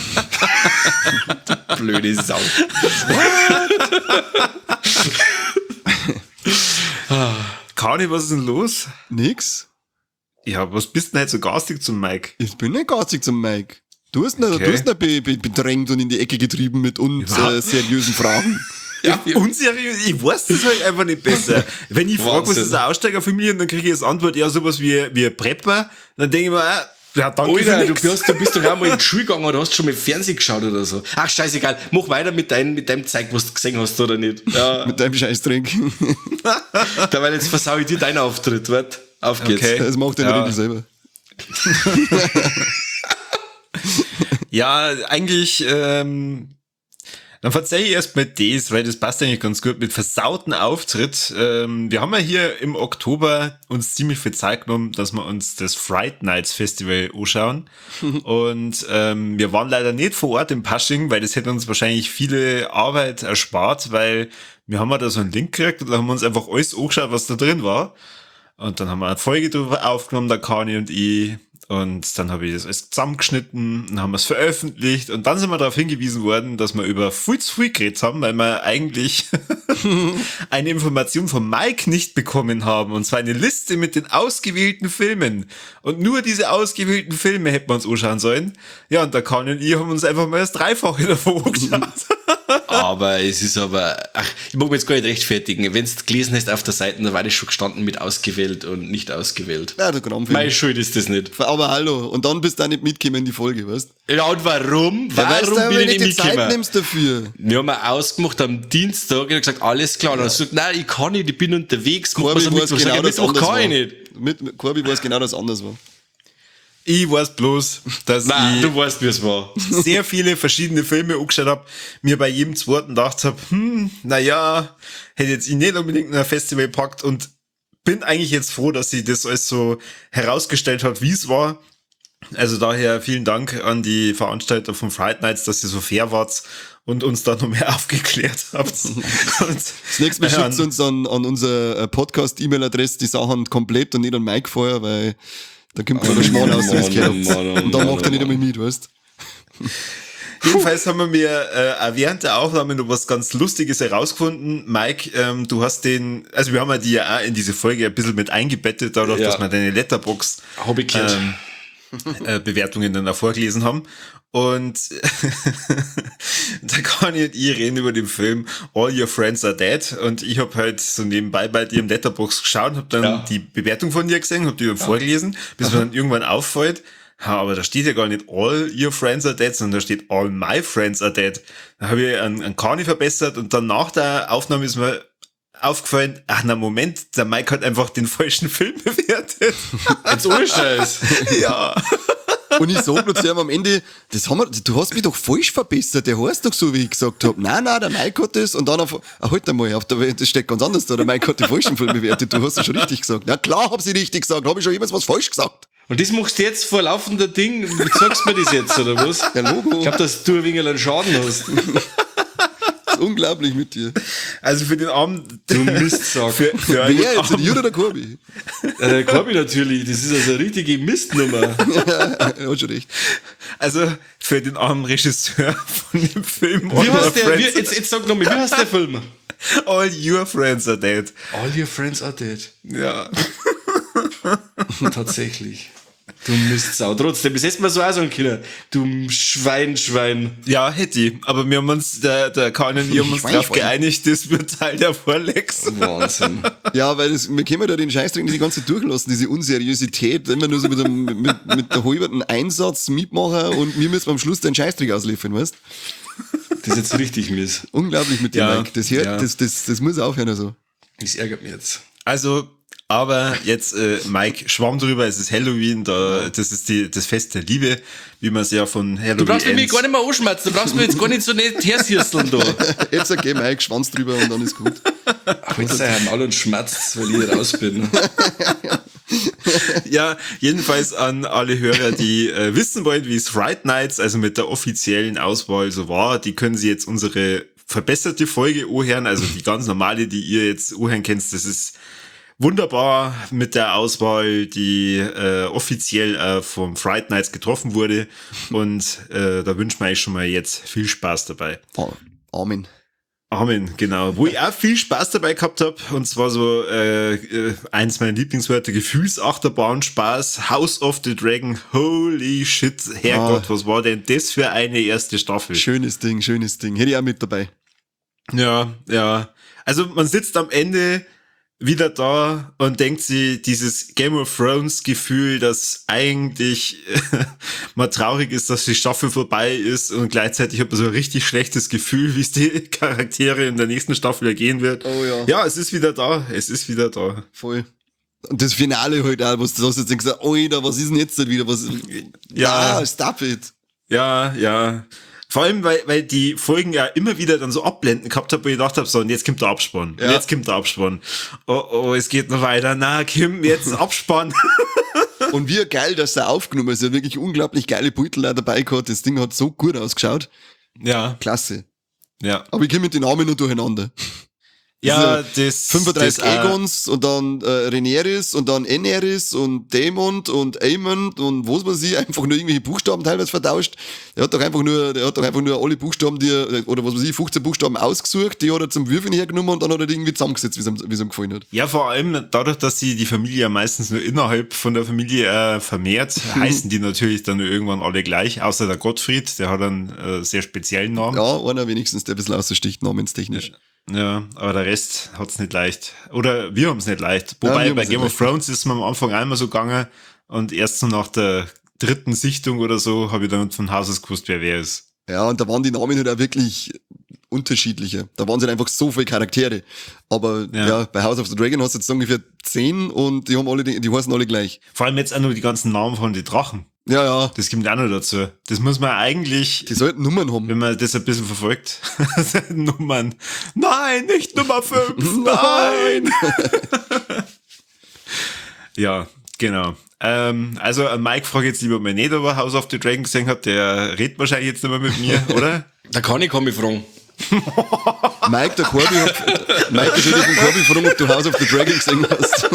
Du blöde Sau. Kani, was ist denn los? Nix. Ja, was bist denn heute so garstig zum Mike? Ich bin nicht garzig zum Mike. Du hast ihn, Okay. du hast ihn be, be, bedrängt und in die Ecke getrieben mit unseriösen Fragen. Ja, unseriös, ich weiß das halt einfach nicht besser. Wenn ich frage, was Wahnsinn. ist eine Aussteigerfamilie, und dann kriege ich als Antwort eher sowas wie, wie ein Prepper, dann denke ich mir, ah, ja, danke Alter, für du, nix. hast, du bist doch auch mal in die Schule gegangen oder hast schon mal Fernsehen geschaut oder so. Ach, scheißegal. Mach weiter mit deinem, mit deinem Zeug, was du gesehen hast oder nicht. Ja, Mit deinem Scheißdrink. weil jetzt versau ich dir deinen Auftritt. Wart, auf geht's. Okay. Das macht der Ja. Regel selber. Ja, eigentlich, ähm, Dann verzeih ich erstmal das, weil das passt eigentlich ganz gut mit versauten Auftritt. Ähm, wir haben ja hier im Oktober uns ziemlich viel Zeit genommen, dass wir uns das Fright Nights Festival anschauen. Und ähm, wir waren leider nicht vor Ort im Pasching, weil das hätte uns wahrscheinlich viele Arbeit erspart, weil wir haben ja da so einen Link gekriegt und da haben wir uns einfach alles angeschaut, was da drin war. Und dann haben wir eine Folge drüber aufgenommen, der Kani und ich. Und dann habe ich das alles zusammengeschnitten und haben es veröffentlicht. Und dann sind wir darauf hingewiesen worden, dass wir über viel zu viel geredet haben, weil wir eigentlich eine Information von Mike nicht bekommen haben. Und zwar eine Liste mit den ausgewählten Filmen. Und nur diese ausgewählten Filme hätten wir uns anschauen sollen. Ja, und der Kani und ich haben uns einfach mal das Dreifache davon angeschaut. Aber es ist aber, ach, ich mag mich jetzt gar nicht rechtfertigen. Wenn du gelesen hast auf der Seite, da war das schon gestanden mit ausgewählt und nicht ausgewählt. Ja, der Gramm. Meine Schuld ist das nicht. Aber hallo, und dann bist du auch nicht mitgekommen in die Folge, weißt du? Ja, und warum? Ja, weißt Warum du, bin wenn ich du nicht die Zeit mitgekommen? nimmst dafür. Wir haben ausgemacht am Dienstag und er hat gesagt, alles klar. Und dann hat er gesagt, nein, ich kann nicht, ich bin unterwegs. Mach Corby was am weiß Mittwoch. genau, Sag dass ich, Mittwoch anders kann war. ich nicht. Mit, mit Corby weiß genau, dass anders war. Ich weiß bloß, dass Nein, ich du weißt, wie es war. sehr viele verschiedene Filme angeschaut habe, mir bei jedem zweiten gedacht habe, hm, naja, hätte jetzt ich nicht unbedingt in ein Festival gepackt und bin eigentlich jetzt froh, dass sie das alles so herausgestellt hat, wie es war. Also daher vielen Dank an die Veranstalter von Fright Nights, dass ihr so fair wart und uns da noch mehr aufgeklärt habt. Und Das nächste Mal schickt uns an, an unsere Podcast-E-Mail-Adresse die Sachen komplett und nicht an Mike vorher, weil da kommt dann der Schmarrn aus, wie es gehört. Und dann macht er nicht einmal mit, weißt du? Jedenfalls haben wir mir äh, auch während der Aufnahme noch was ganz Lustiges herausgefunden. Mike, ähm, du hast den, also wir haben ja die ja auch in diese Folge ein bisschen mit eingebettet, dadurch, Ja. dass wir deine Letterbox Hab ich gehört. ähm, äh, Bewertungen dann auch vorgelesen haben. Und da kann ich und ich reden über den Film All Your Friends Are Dead. Und ich habe halt so nebenbei bei dir im Letterbox geschaut, habe dann Ja. die Bewertung von dir gesehen, habe die dann vorgelesen, bis mir dann irgendwann auffällt, ha, aber da steht ja gar nicht All Your Friends Are Dead, sondern da steht All My Friends Are Dead. Da habe ich einen, einen Kani verbessert und dann nach der Aufnahme ist mir aufgefallen, ach na Moment, der Mike hat einfach den falschen Film bewertet. Jetzt ohne Scheiß. Ja. Und ich sag noch zu ihm am Ende, das haben wir, du hast mich doch falsch verbessert, der heißt doch so, wie ich gesagt habe. Nein, nein, der Mike hat das, und dann auf, ah, halt einmal, auf der, das steht ganz anders da, der Mike hat den falschen Film bewertet, du hast es schon richtig gesagt. Ja klar, hab ich richtig gesagt, habe ich schon jemals was falsch gesagt. Und das machst du jetzt vor laufender Ding? Sagst du mir das jetzt, oder was? Ja, Logo. Ich glaube, dass du ein wenig einen Schaden hast. Das ist unglaublich mit dir. Also für den Abend. Du Mistsack. Für, für Wer einen jetzt, Abend, der Jürgen oder der Corby? Ja, der Korbi natürlich. Das ist also eine richtige Mistnummer. Ja, hat schon recht. also für den armen Regisseur von dem Film Wie All Your heißt der? Wie, Friends, jetzt, jetzt sag nochmal, wie heißt der Film? All Your Friends Are Dead. All Your Friends Are Dead. Ja. Tatsächlich. Du Mistsau. Trotzdem, das hättest du mir so auch sagen können. Du Schwein, Schwein. Ja, hätte ich. Aber wir haben uns, der, der Kahn und ich haben uns Schwein, darauf Schwein. geeinigt, das wird Teil der Vorlex. Wahnsinn. Ja, weil das, wir können da den Scheißdreck die ganze Zeit durchlassen, diese Unseriosität, immer nur so mit, einem, mit, mit der halberten Einsatz mitmachen und wir müssen am Schluss den Scheißdreck ausliefern, weißt? Das ist jetzt richtig miss. Unglaublich mit dir, Ja, Mike. Das, hört, ja. das, das, das muss aufhören, also. Das ärgert mich jetzt. Also, aber jetzt, äh, Mike, schwamm drüber, es ist Halloween, da, das ist die, das Fest der Liebe, wie man es ja von Halloween Du brauchst mich Ends- gar nicht mehr anschmerzen. Du brauchst mich jetzt gar nicht so nicht hersierseln da. Jetzt okay, Mike, Schwanz drüber und dann ist gut. Heute sei Herrn All und schmerzt, weil ich nicht raus bin. Ja, jedenfalls an alle Hörer, die äh, wissen wollen, wie es Fright Nights, also mit der offiziellen Auswahl so war, die können sie jetzt unsere verbesserte Folge anhören, also die ganz normale, die ihr jetzt anhören könnt, das ist wunderbar mit der Auswahl, die äh, offiziell äh, vom Fright Nights getroffen wurde und äh, da wünschen wir euch schon mal jetzt viel Spaß dabei. Oh, Amen. Amen, genau. Wo ich auch viel Spaß dabei gehabt habe, und zwar so äh, äh, eins meiner Lieblingswörter, Gefühlsachterbahn, Spaß, House of the Dragon, holy shit, Herrgott, Ah. was war denn das für eine erste Staffel? Schönes Ding, schönes Ding. Hätte ich auch mit dabei. Ja, ja. Also man sitzt am Ende wieder da und denkt sich dieses Game of Thrones Gefühl, dass eigentlich äh, mal traurig ist, dass die Staffel vorbei ist und gleichzeitig hat man so ein richtig schlechtes Gefühl, wie es die Charaktere in der nächsten Staffel ergehen wird. Oh ja. Ja, es ist wieder da, es ist wieder da. Voll. Und das Finale halt auch, was du hast jetzt gesagt, Alter, was ist denn jetzt wieder? Was, Ja. Ah, stop it. Ja, ja. Vor allem, weil, weil die Folgen ja immer wieder dann so Abblenden gehabt habe, wo ich gedacht habe, so, und jetzt kommt der Abspann. Ja. Und jetzt kommt der Abspann. Oh, oh, es geht noch weiter. Na, Kim, jetzt Abspann. Und wie geil, dass der aufgenommen ist. Er hat wirklich unglaublich geile Beutel da dabei gehabt. Das Ding hat so gut ausgeschaut. Ja, Klasse. ja. Aber ich komme mit den Namen nur durcheinander. Ja, Das das... fünfunddreißig das, äh, Aegons und dann äh, Rhaenyra's und dann Aenerys und Daemon und Aemond und was weiß ich, einfach nur irgendwelche Buchstaben teilweise vertauscht. Der hat doch einfach nur, der hat doch einfach nur alle Buchstaben, die er, oder was weiß ich, fünfzehn Buchstaben ausgesucht, die hat er zum Würfeln hergenommen und dann hat er die irgendwie zusammengesetzt, wie es ihm, wie es ihm gefallen hat. Ja, vor allem dadurch, dass sie die Familie ja meistens nur innerhalb von der Familie äh, vermehrt, heißen die natürlich dann nur irgendwann alle gleich, außer der Gottfried, der hat einen äh, sehr speziellen Namen. Ja, einer wenigstens, der ein bisschen außersticht, namenstechnisch. Ja, aber der Rest hat's nicht leicht. Oder wir haben's nicht leicht. Ja, Wobei wir bei haben's Game nicht of Thrones ist man am Anfang einmal so gegangen und erst so nach der dritten Sichtung oder so habe ich dann von Haus aus gewusst, wer wer ist. Ja, und da waren die Namen halt auch wirklich unterschiedliche. Da waren halt einfach so viele Charaktere. Aber ja, Ja. bei House of the Dragon hast du jetzt ungefähr zehn und die haben alle, die, die heißen alle gleich. Vor allem jetzt auch nur die ganzen Namen von den Drachen. Ja, ja. Das kommt auch noch dazu. Das muss man eigentlich, Die sollten Nummern haben. wenn man das ein bisschen verfolgt, Nummern. Nein, nicht Nummer fünf. Nein. Ja, genau. Ähm, also an Mike frage ich jetzt lieber mal nicht, ob er House of the Dragon gesehen hat. Der redet wahrscheinlich jetzt nicht mehr mit mir, oder? Da kann ich mich fragen. Mike, der Corby hat, Mike, der soll von Corby fragen, ob du House of the Dragon gesehen hast.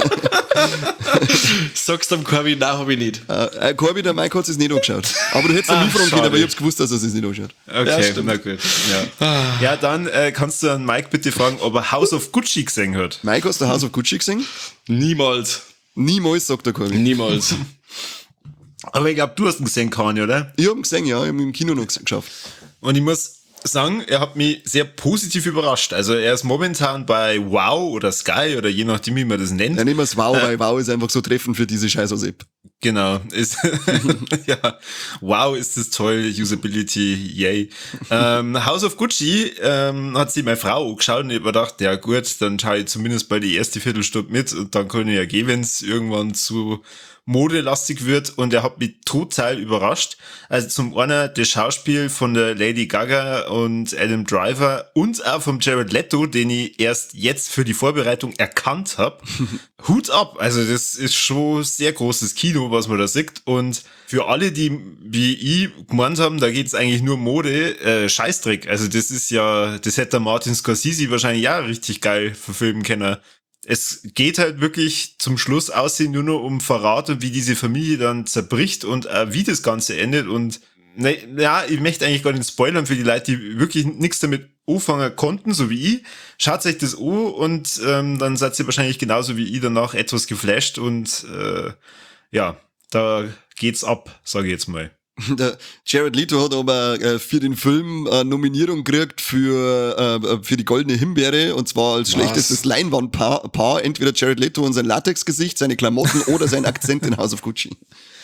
Sagst du am Corby, nein, hab ich nicht. Äh, Corby, der Mike hat es nicht angeschaut. Aber du hättest ihn Ah, nie fragen können, schade. aber ich hab's gewusst, dass er es nicht anschaut. Okay, Ja, stimmt. na gut. Ja, ja dann äh, kannst du an Mike bitte fragen, ob er House of Gucci gesehen hat. Mike, hast du House of Gucci gesehen? Niemals. Niemals, sagt der Corby. Niemals. Aber ich glaube, du hast ihn gesehen, Kanye, oder? Ich hab ihn gesehen, ja, ich hab ihn im Kino noch geschafft. Und ich muss sagen, er hat mich sehr positiv überrascht. Also er ist momentan bei Wow oder Sky oder je nachdem, wie man das nennt. Ja, nehmen wir's Wow, weil Wow ist einfach so treffend für diese scheiß App. Genau, ist ja, wow, ist das toll, Usability, yay. Ähm, House of Gucci ähm, hat sich meine Frau angeschaut und ich hab mir gedacht, ja gut, dann schaue ich zumindest bei die erste Viertelstunde mit und dann kann ich ja gehen, wenn es irgendwann zu modelastig wird, und er hat mich total überrascht. Also zum einen das Schauspiel von der Lady Gaga und Adam Driver und auch vom Jared Leto, den ich erst jetzt für die Vorbereitung erkannt habe. Hut ab, also das ist schon sehr großes Kino, was man da sieht, und für alle, die wie ich gemeint haben, da geht's eigentlich nur um Mode, äh, Scheißdreck. Also das ist ja, das hätte der Martin Scorsese wahrscheinlich ja richtig geil verfilmen können. Es geht halt wirklich zum Schluss aussehen nur noch um Verrat und wie diese Familie dann zerbricht und äh, wie das Ganze endet. Und ne, ja, ich möchte eigentlich gar nicht spoilern für die Leute, die wirklich nichts damit anfangen konnten, so wie ich. Schaut euch das an und ähm, dann seid ihr wahrscheinlich genauso wie ich danach etwas geflasht und äh, ja, da geht's ab, sage ich jetzt mal. Der Jared Leto hat aber äh, für den Film eine Nominierung gekriegt für, äh, für die Goldene Himbeere, und zwar als Was? schlechtestes Leinwandpaar, Paar, entweder Jared Leto und sein Latexgesicht, seine Klamotten oder sein Akzent in House of Gucci.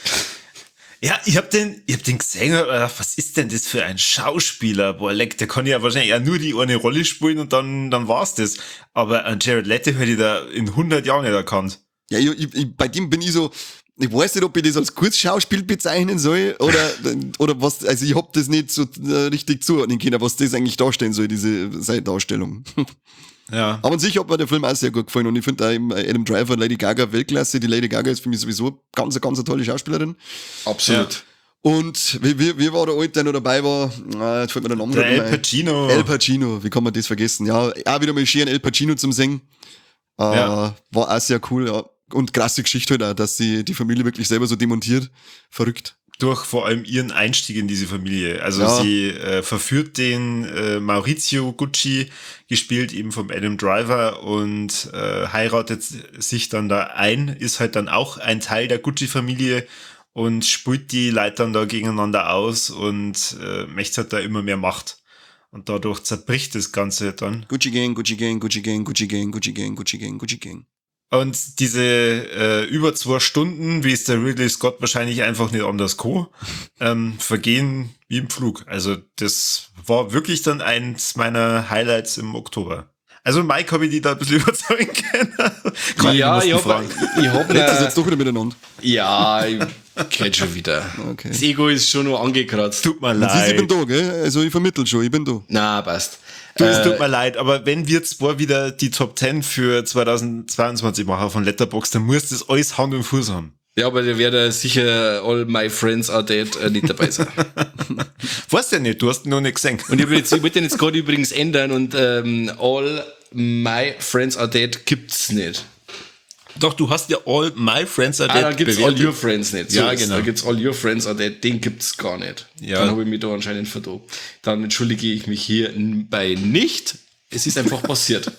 Ja, ich hab den, ich hab den gesehen, und hab gedacht, was ist denn das für ein Schauspieler? Boah, leck, der kann ja wahrscheinlich ja nur die eine Rolle spielen und dann, dann war's das. Aber an Jared Leto hätte ich da in hundert Jahren nicht erkannt. Ja, ich, ich, ich, bei dem bin ich so, ich weiß nicht, ob ich das als Kurzschauspiel bezeichnen soll oder, oder was, also ich hab das nicht so äh, richtig zuordnen können, was das eigentlich darstellen soll, diese seine Darstellung. Ja. Aber an sich hat mir der Film auch sehr gut gefallen, und ich finde da eben Adam Driver und Lady Gaga Weltklasse. Die Lady Gaga ist für mich sowieso ganz, ganz eine tolle Schauspielerin. Absolut. Und wie, wie, wie war der Alte, der noch dabei war? Ah, jetzt fällt mir der Name Der nicht El ein. Pacino. El Pacino, wie kann man das vergessen? Ja, auch wieder mal schön El Pacino zum Singen. Äh, Ja. War auch sehr cool, ja. Und krasse Geschichte halt auch, dass sie die Familie wirklich selber so demontiert. Verrückt. Durch vor allem ihren Einstieg in diese Familie. Also Ja. sie äh, verführt den äh, Maurizio Gucci, gespielt eben vom Adam Driver, und äh, heiratet sich dann da ein, ist halt dann auch ein Teil der Gucci-Familie und spielt die Leute dann da gegeneinander aus und äh, möchte halt da immer mehr Macht. Und dadurch zerbricht das Ganze dann. Gucci Gang, Gucci Gang, Gucci Gang, Gucci Gang, Gucci Gang, Gucci Gang, Gucci Gang. Und diese äh, über zwei Stunden, wie es der Ridley Scott wahrscheinlich einfach nicht anders kann, ähm, vergehen wie im Flug. Also das war wirklich dann eins meiner Highlights im Oktober. Also Mike habe ich die da ein bisschen überzeugen können. Ja, ich hab, ich hab Redet das ne, jetzt doch wieder miteinander? ja, ich kenn schon wieder. Okay. Das Ego ist schon noch angekratzt. Tut mir Man sieht, ich bin leid. da, gell? Also ich vermittel schon, ich bin da. Na, passt. Du, es Äh, tut mir leid, aber wenn wir zwar wieder die Top zehn für zweitausendzweiundzwanzig machen von Letterboxd, dann muss das alles Hand und Fuß haben. ja, aber da wäre sicher All My Friends Are Dead äh, nicht dabei sein. Weißt du ja nicht, du hast ihn noch nicht gesehen. Und ich, hab jetzt, ich wollte den jetzt gerade übrigens ändern und ähm, All My Friends Are Dead gibt's nicht. Doch, du hast ja All My Friends Are Ah, Dead da gibt's bewertet. All Your Friends nicht. Ja, ist, genau. Da gibt's All Your Friends Are Dead, den gibt's gar nicht. Ja. Dann habe ich mich da anscheinend vertan. Dann entschuldige ich mich hierbei nicht. Es ist einfach passiert.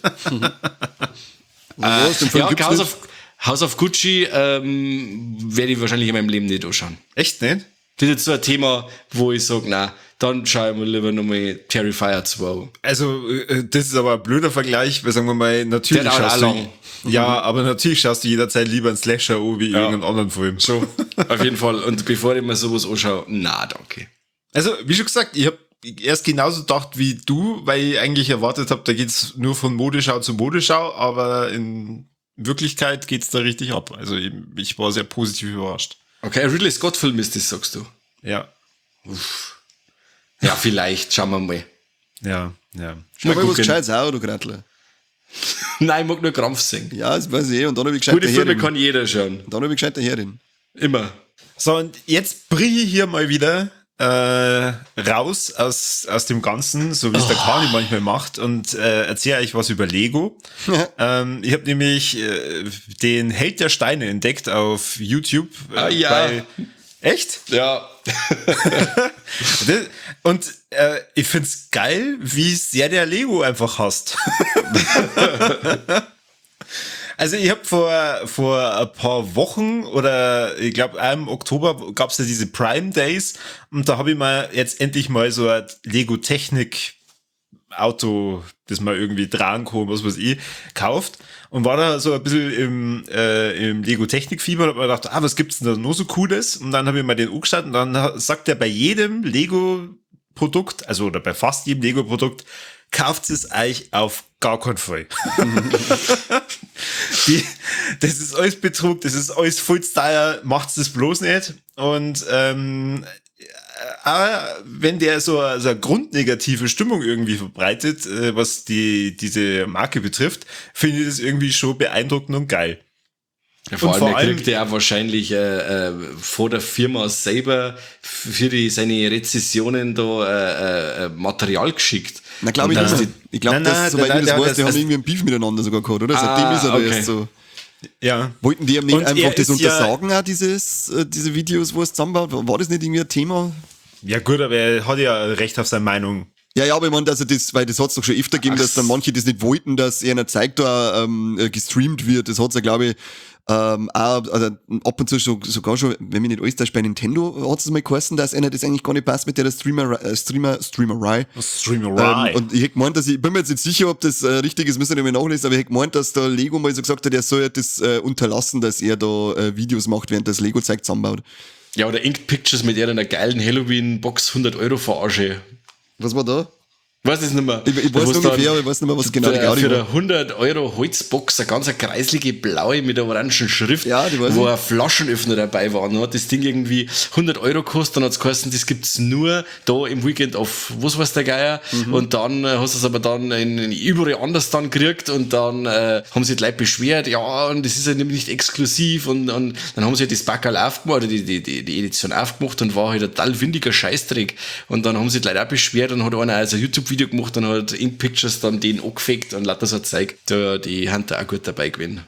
Was, den Film Ja, gibt's House nicht? of, House of Gucci ähm, werde ich wahrscheinlich in meinem Leben nicht anschauen. Echt nicht? Das ist jetzt so ein Thema, wo ich sage, na, dann schaue ich mir lieber nochmal Terrifier zwei. Also, äh, das ist aber ein blöder Vergleich, weil sagen wir mal, natürlich Der dauert schaust auch du, lang. ja, aber natürlich schaust du jederzeit lieber einen Slasher an wie irgendeinen anderen Film. So, auf jeden Fall. Und bevor ich mir sowas anschaue, na, danke. Also, wie schon gesagt, ich habe erst genauso gedacht wie du, weil ich eigentlich erwartet habe, da geht's nur von Modeschau zu Modeschau, aber in Wirklichkeit geht's da richtig ab. Also, ich, ich war sehr positiv überrascht. Okay, ein Ridley Scott-Film ist das, sagst du. Ja, Ja, vielleicht, schauen wir mal. ja, ja. Schau mal, was gucken. Gescheites auch, du Gratler. Nein, ich mag nur Krampf singen. Ja, das weiß ich eh. Und dann habe ich gescheit Gute der Filme Herrin. kann jeder schauen. Dann habe ich gescheit der Herrin. Immer. So, und jetzt brich ich hier mal wieder äh, raus aus, aus dem Ganzen, so wie es der Kani manchmal macht, und äh, erzähle euch was über Lego. ähm, ich habe nämlich äh, den Held der Steine entdeckt auf YouTube. Äh, Ah, ja. bei- Echt? Ja. Das- Und äh, ich find's geil, wie sehr der Lego einfach hasst. Also ich habe vor vor ein paar Wochen oder ich glaube im Oktober gab's ja diese Prime Days und da habe ich mal jetzt endlich mal so ein Lego Technik Auto, das man irgendwie tragen kann, was weiß ich, kauft und war da so ein bisschen im, äh, im Lego Technik Fieber und hab mir gedacht, ah, was gibt's denn da noch so Cooles? Und dann habe ich mal den angeschaut und dann ha- sagt er bei jedem Lego Produkt, also oder bei fast jedem Lego Produkt, kauft es euch auf gar keinen Fall. Die, das ist alles Betrug, das ist alles voll teuer, macht's das bloß nicht. Und ähm, aber wenn der so, eine- so eine grundnegative Stimmung irgendwie verbreitet, äh, was die diese Marke betrifft, finde ich das irgendwie schon beeindruckend und geil. Ja, vor Und allem, vor er allem- kriegt ja auch wahrscheinlich äh, äh, von der Firma selber für die, seine Rezessionen da äh, äh, Material geschickt. Na, glaube ich Und dann- nicht. Ich glaube, Nein, nein, dass, soweit nein, ich das nein, weiß, das- die haben das- irgendwie einen Beef miteinander sogar gehabt, oder? Seitdem Ah, ist er da okay. erst so. Ja. Wollten die ihm nicht Und er einfach das ist ja- untersagen, auch dieses, äh, diese Videos, wo es zusammenbaut? War war das nicht irgendwie ein Thema? Ja gut, aber er hat ja Recht auf seine Meinung. Ja, ja, aber ich meine, dass er das, weil das hat's doch schon öfter gegeben, Ach, dass dann manche das nicht wollten, dass er einer zeigt, da ähm, äh, gestreamt wird. Das hat's ja, glaube ich, ähm, auch, also ab und zu schon, sogar schon, wenn mich nicht alles täuscht, bei Nintendo hat's mal geheißen, dass einer das eigentlich gar nicht passt mit der Streamer, äh, Streamer, Streamerei. Streamerei. Ähm, und ich hätte gemeint, dass ich, ich bin mir jetzt nicht sicher, ob das äh, richtig ist, müssen wir nicht mehr nachlesen, aber ich hätte gemeint, dass der Lego mal so gesagt hat, er soll ja das äh, unterlassen, dass er da äh, Videos macht, während das Lego zeigt, zusammenbaut. Ja, oder Ink Pictures mit einer geilen Halloween-Box hundert Euro verarsche. Was war da? Weiß es nicht mehr. Ich, ich weiß Wo es ungefähr, dann aber ich weiß nicht mehr, was genau die für, Gaudi für war. eine hundert Euro Holzbox, eine ganz kreislige blaue mit einer orangen Schrift, Ja, die weiß wo ich. ein Flaschenöffner dabei war. Dann hat das Ding irgendwie hundert Euro gekostet, dann hat es geheißen, das gibt's nur da im Weekend auf was weiß der Geier. Mhm. Und dann äh, hast du es aber dann in, in überall anders dann gekriegt und dann äh, haben sich die Leute beschwert, ja, und das ist ja nämlich nicht exklusiv und, und dann haben sie halt das Backerl aufgemacht, oder die, die, die, die Edition aufgemacht und war halt ein total windiger Scheißdreck. Und dann haben sich die Leute auch beschwert und hat einer also ein YouTube-Video gemacht und hat Ink Pictures dann den angefegt und lauter so zeigt, da die haben da auch gut dabei gewesen.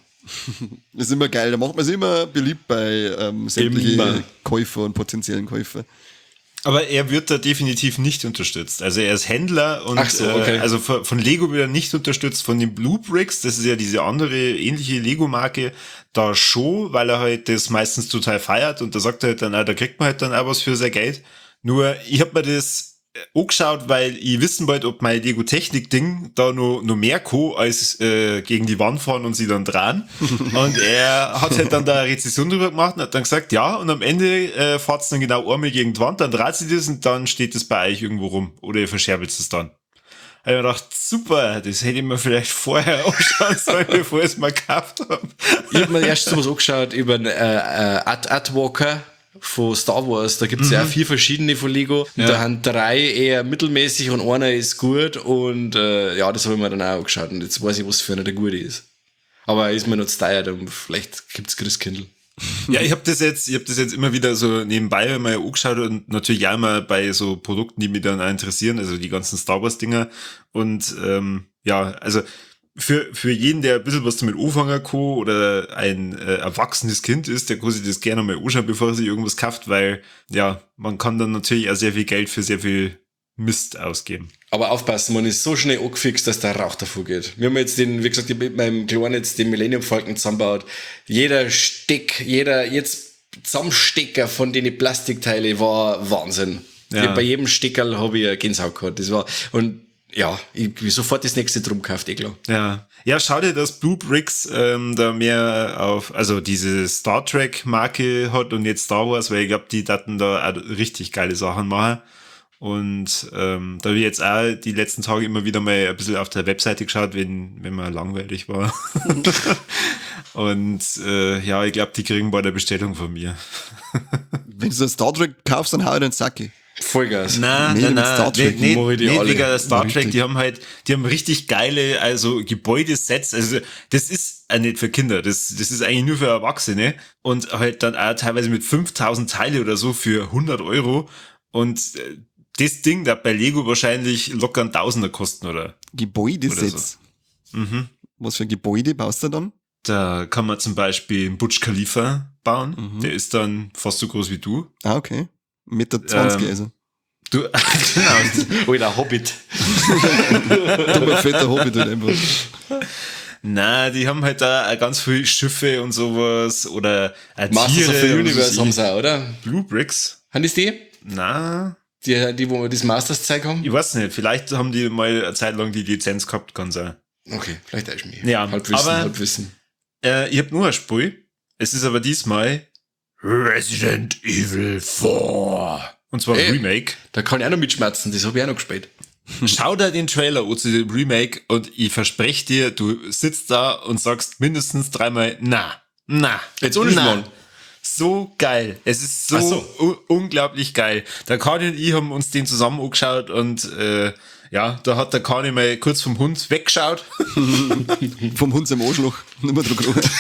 Das ist immer geil, da macht man es immer beliebt bei ähm, sämtlichen Immer. Käufer und potenziellen Käufer. Aber er wird da definitiv nicht unterstützt. Also er ist Händler und Ach so, okay. äh, also von, von Lego wird er nicht unterstützt, von den Blue Bricks, das ist ja diese andere ähnliche Lego-Marke, da schon, weil er halt das meistens total feiert und da sagt er halt dann, ah, da kriegt man halt dann auch was für sein Geld. Nur ich habe mir das angeschaut, weil ich wissen wollte, ob mein Lego-Technik-Ding da noch, noch mehr kann, als äh, gegen die Wand fahren und sie dann dran. Und er hat halt dann da eine Rezession drüber gemacht und hat dann gesagt, ja, und am Ende äh, fahrt's dann genau einmal gegen die Wand, dann dreht sie das und dann steht das bei euch irgendwo rum. Oder ihr verscherbelt es dann. habe ich mir gedacht, super, das hätte ich mir vielleicht vorher anschauen sollen, bevor ich es mal gekauft habe. Ich habe mir erst sowas angeschaut über einen äh, äh, Ad Adwalker von Star Wars. Da gibt es mhm. ja auch vier verschiedene von Lego. Und ja. Da haben drei eher mittelmäßig und einer ist gut. Und äh, ja, das habe ich mir dann auch angeschaut. Und jetzt weiß ich, was für einer der gute ist. Aber ist mir noch zu teuer, und vielleicht gibt's Christkindl. Ja, ich habe das jetzt, ich habe das jetzt immer wieder so nebenbei mal angeschaut und natürlich auch immer bei so Produkten, die mich dann auch interessieren, also die ganzen Star Wars Dinger. Und ähm, ja, also für für jeden, der ein bisschen was damit anfangen kann oder ein äh, erwachsenes Kind ist, der kann sich das gerne mal anschauen, bevor er sich irgendwas kauft, weil ja, man kann dann natürlich auch sehr viel Geld für sehr viel Mist ausgeben. Aber aufpassen, man ist so schnell angefixt, dass der Rauch davor geht. Wir haben jetzt den, wie gesagt, ich mit meinem Kleinen jetzt den Millennium Falcon zusammengebaut. Jeder Steck, jeder jetzt Zusammenstecker von den Plastikteile war Wahnsinn. Ja. Ich, bei jedem Steckerl habe ich eine Gänsehaut gehabt. Das war, und ja, ich will sofort das nächste drum gekauft, eh klar. Ja. Ja, schau dir, dass Blue Bricks ähm, da mehr auf, also diese Star Trek Marke hat und jetzt Star Wars, weil ich glaube, die Daten da auch richtig geile Sachen machen. Und ähm, da habe ich jetzt auch die letzten Tage immer wieder mal ein bisschen auf der Webseite geschaut, wenn, wenn man langweilig war. Und äh, ja, ich glaube, die kriegen bei der Bestellung von mir. Wenn du so Star Trek kaufst, dann hau ich den Sacki. Vollgas. Nein, nee, nein, nein, Star Trek nicht, nicht, nicht wegen der Star Trek, richtig. die haben halt, die haben richtig geile, also Gebäudesets, also das ist auch nicht für Kinder, das, das ist eigentlich nur für Erwachsene und halt dann auch teilweise mit fünftausend Teile oder so für hundert Euro und äh, das Ding, da bei Lego wahrscheinlich locker ein Tausender kosten, oder? Gebäudesets. So. Mhm. Was für Gebäude baust du dann? Da kann man zum Beispiel einen Burj Khalifa bauen, Mhm. der ist dann fast so groß wie du. Ah, okay. Meter zwanzig, Ähm, also. Du, genau. Oder Hobbit. Dummer fetter Hobbit halt einfach. Na, die haben halt da ganz viele Schiffe und sowas oder äh, Masters of the Tiere und Universe so. haben sie auch, oder? Blue Bricks? Haben das die? Na, Die, die wo wir das Masters gezeigt haben? ich weiß nicht. Vielleicht haben die mal eine Zeit lang die Lizenz gehabt, kann sein. Okay, vielleicht ist mir. Ja, Halbwissen, aber- Halbwissen. Äh, ich hab nur ein Spiel. Es ist aber diesmal Resident Evil vier. Und zwar ein Ey. Remake. Da kann ich auch noch mitschmerzen, das habe ich auch noch gespielt. Schau dir den Trailer an zu dem Remake und ich verspreche dir, du sitzt da und sagst mindestens dreimal na, na, Jetzt ohne na. Schmarrn. So geil. Es ist so, Ach so. u- unglaublich geil. Der Kani und ich haben uns den zusammen angeschaut und äh, ja, da hat der Kani mal kurz vom Hund weggeschaut. Vom Hund zum Arschloch. Nicht mehr drauf geruht.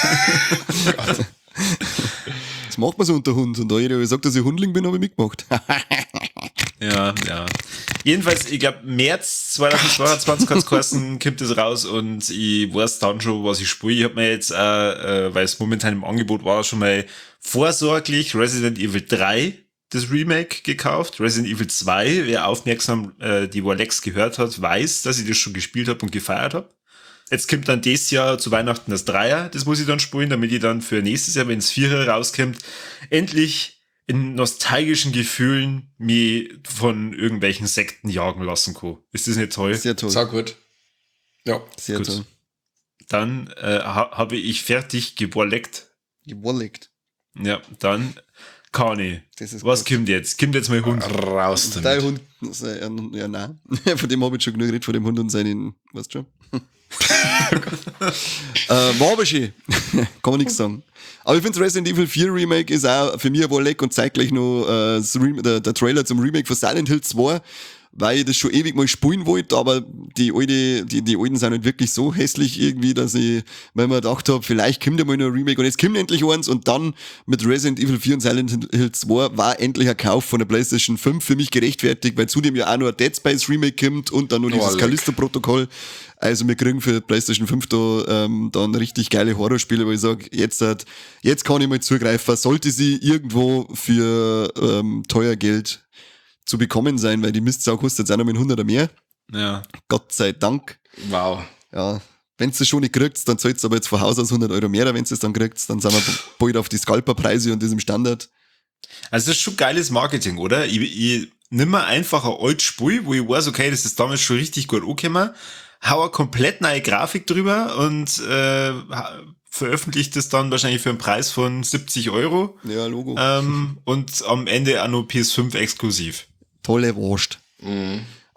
Das macht man so unter Hund. Und da jeder sagt, dass ich Hundling bin, habe ich mitgemacht. Ja, ja. Jedenfalls, ich glaube, März zweitausendzweiundzwanzig hat es geheißen, kommt es raus und ich weiß dann schon, was ich spiele. Ich habe mir jetzt, äh, äh, weil es momentan im Angebot war, schon mal vorsorglich Resident Evil drei, das Remake, gekauft. Resident Evil zwei, wer aufmerksam äh, die Warlex gehört hat, weiß, dass ich das schon gespielt habe und gefeiert habe. Jetzt kommt dann dieses Jahr zu Weihnachten das Dreier, das muss ich dann spielen, damit ich dann für nächstes Jahr, wenn es Vierer rauskommt, endlich in nostalgischen Gefühlen mich von irgendwelchen Sekten jagen lassen kann. Ist das nicht toll? Sehr toll. Sag gut. Ja. Sehr Gut. toll. Dann äh, ha habe ich fertig geborleckt. Gewolligt. Ja, dann Kani. Das ist Was gut. kommt jetzt? Kommt jetzt mein Hund? Raus damit. Dein Hund, äh, ja, nein. Von dem habe ich schon genug geredet, von dem Hund und seinen, weißt du schon? äh, war aber schön. Kann man nichts sagen. Aber ich finde, Resident Evil vier Remake ist auch für mich ein Leck und zeigt gleich noch äh, das Rem- der, der Trailer zum Remake von Silent Hill zwei, weil ich das schon ewig mal spielen wollte, aber die, alte, die, die alten sind halt wirklich so hässlich irgendwie, dass ich, wenn man gedacht habe, vielleicht kommt ja mal noch ein Remake und jetzt kommt endlich eins und dann mit Resident Evil vier und Silent Hill zwei war endlich ein Kauf von der PlayStation fünf für mich gerechtfertigt, weil zudem ja auch noch ein Dead Space Remake kommt und dann noch dieses leck. Callisto-Protokoll. Also wir kriegen für PlayStation fünf da ähm, dann richtig geile Horrorspiele, wo ich sage, jetzt, hat- jetzt kann ich mal zugreifen, sollte sie irgendwo für ähm, teuer Geld zu bekommen sein, weil die Mistsau kostet jetzt auch noch mit hundert mehr. Ja. Gott sei Dank. Wow. Ja, wenn du es schon nicht kriegst, dann zahlt es aber jetzt von Haus aus hundert Euro mehr, wenn du es dann kriegst, dann sind wir bald auf die Scalper-Preise und diesem Standard. Also das ist schon geiles Marketing, oder? Ich, ich nimm mir einfach ein altes Spiel, wo ich weiß, okay, das ist damals schon richtig gut angekommen, hau eine komplett neue Grafik drüber und äh, ha- veröffentlicht das dann wahrscheinlich für einen Preis von siebzig Euro Ja, Logo. ähm, und am Ende auch noch P S fünf exklusiv. Tolle Wurst. Mhm.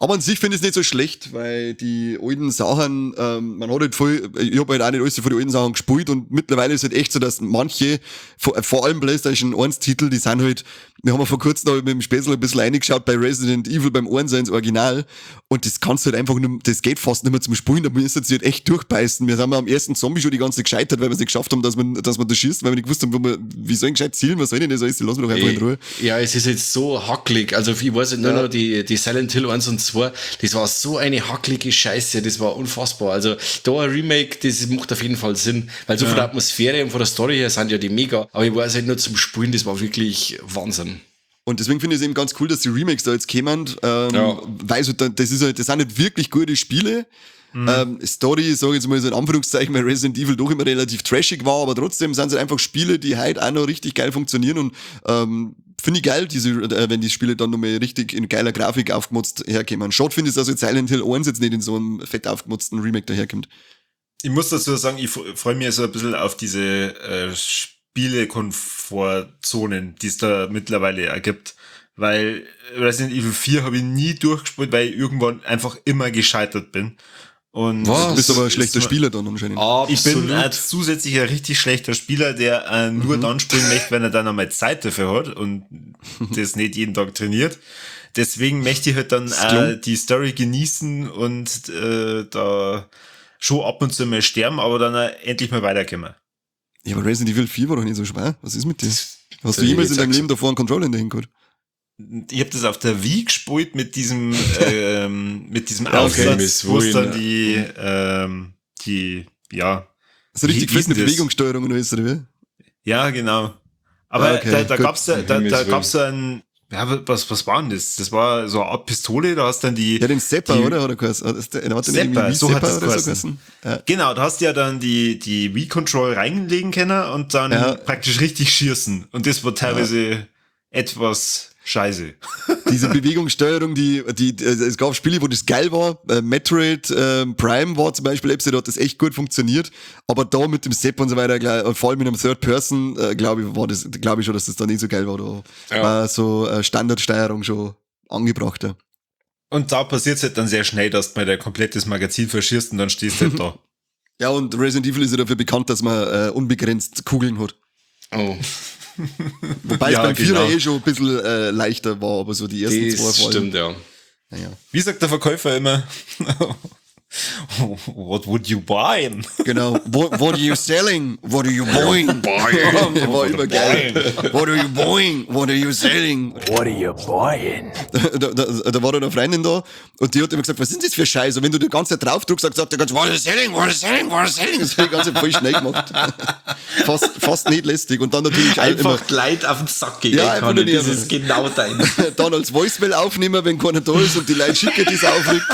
Aber an sich finde ich es nicht so schlecht, weil die alten Sachen, ähm, man hat halt voll, ich habe halt auch nicht alles von den alten Sachen gespielt und mittlerweile ist es halt echt so, dass manche, vor, vor allem PlayStation eins Titel, die sind halt, wir haben ja vor kurzem noch mit dem Späßel ein bisschen reingeschaut bei Resident Evil beim eins ins Original und das kannst du halt einfach nur, das geht fast nicht mehr zum Spielen, da müssen sie halt echt durchbeißen. Wir sind am ersten Zombie schon die ganze Zeit gescheitert, weil wir es nicht geschafft haben, dass man, dass man da schießt, weil wir nicht gewusst haben, wo wir, wie soll ich gescheit zielen, was soll ich denn das alles, lass mich doch einfach in Ruhe. Ja, es ist jetzt so hacklig, also ich weiß nicht, nur Ja. noch die, die Silent Hill eins und zwei, das war so eine hacklige Scheiße, das war unfassbar. Also da ein Remake, das macht auf jeden Fall Sinn, weil so von der Atmosphäre und von der Story her sind ja die mega, aber ich weiß halt nur zum Spielen, das war wirklich Wahnsinn. Und deswegen finde ich es eben ganz cool, dass die Remakes da jetzt kämen, ähm, Ja. weil so, das ist halt, das sind nicht wirklich gute Spiele. Ähm, Story, sage ich jetzt mal so in Anführungszeichen, weil Resident Evil doch immer relativ trashig war, aber trotzdem sind es halt einfach Spiele, die halt auch noch richtig geil funktionieren und ähm, finde ich geil, diese, äh, wenn die Spiele dann nochmal richtig in geiler Grafik aufgemutzt herkommen. Schade finde ich, dass jetzt Silent Hill eins jetzt nicht in so einem fett aufgemutzten Remake daherkommt. Ich muss dazu sagen, ich freue mich so ein bisschen auf diese äh, Spielekomfortzonen, die es da mittlerweile ergibt. Weil Resident Evil vier habe ich nie durchgespielt, weil ich irgendwann einfach immer gescheitert bin. Und Was? Du bist aber ein ist schlechter mir- Spieler dann anscheinend. Ich bin äh, zusätzlich ein richtig schlechter Spieler, der äh, nur dann spielen möchte, wenn er dann einmal Zeit dafür hat und das nicht jeden Tag trainiert. Deswegen möchte ich halt dann äh, die Story genießen und äh, da schon ab und zu mal sterben, aber dann äh, endlich mal weiterkommen. Ja, aber Resident Evil vier war doch nicht so schwer. Was ist mit dir? Hast das du hab ich jemals in jetzt deinem auch Leben davor einen Controller in der Hand gehabt? Ich habe das auf der Wii gespielt mit diesem ähm, mit diesem Ja, okay, Aufsatz, Miss wo es Wii, dann ja. die ähm, die ja So richtig Wie- wie ist fette denn das? Bewegungssteuerung und alles, oder wie? ja genau. Aber Ah, okay, da, da gut. gab's da, da, Himmels da Willen. gab's so ein ja was was war denn das? Das war so eine Art Pistole, da hast dann die Ja, den Sepper, die, oder? Hat er geheißen? Hat der- hat der nicht Sepper, irgendwie so hat Sepper es oder so geheißen. geheißen? Ja. Genau, da hast du ja dann die, die Wii-Control reinlegen können und dann Ja. praktisch richtig schießen. Und das war teilweise etwas scheiße. Diese Bewegungssteuerung, die, die, die, es gab Spiele, wo das geil war. Äh, Metroid ähm, Prime war zum Beispiel, da hat das echt gut funktioniert. Aber da mit dem Sepp und so weiter, gleich, und vor allem mit einem Third Person, äh, glaube ich, war das, glaube ich schon, dass das da nicht so geil war. Da Ja. war so äh, Standardsteuerung schon angebrachter. Und da passiert es halt dann sehr schnell, dass du mal dein komplettes Magazin verschießt und dann stehst du halt da. Ja, und Resident Evil ist ja dafür bekannt, dass man äh, unbegrenzt Kugeln hat. Oh, Wobei Ja, es beim Vierer genau. eh schon ein bisschen äh, leichter war, aber so die ersten zwei das vor allem. stimmt, ja. Naja. Wie sagt der Verkäufer immer? What would you buy? Genau. What, what are you selling? What are you buying? Der war immer geil. What are you buying? What are you selling? What are you buying? Da, da, da war dann eine Freundin da und die hat immer gesagt, was ist denn das für Scheiße? Und wenn du die ganze Zeit drauf drückst, sagt der ganze, what are you selling? What are you selling? What are you selling? Das hat die ganze Zeit voll schnell gemacht. Fast, fast nicht lästig. Und dann natürlich auch immer, Einfach Leid auf den Sack gehen Ja, einfach kann. nur Das nerven. ist genau dein. dann als Voicemail aufnehmen, wenn keiner da ist und die Leute schicken, die es aufregt.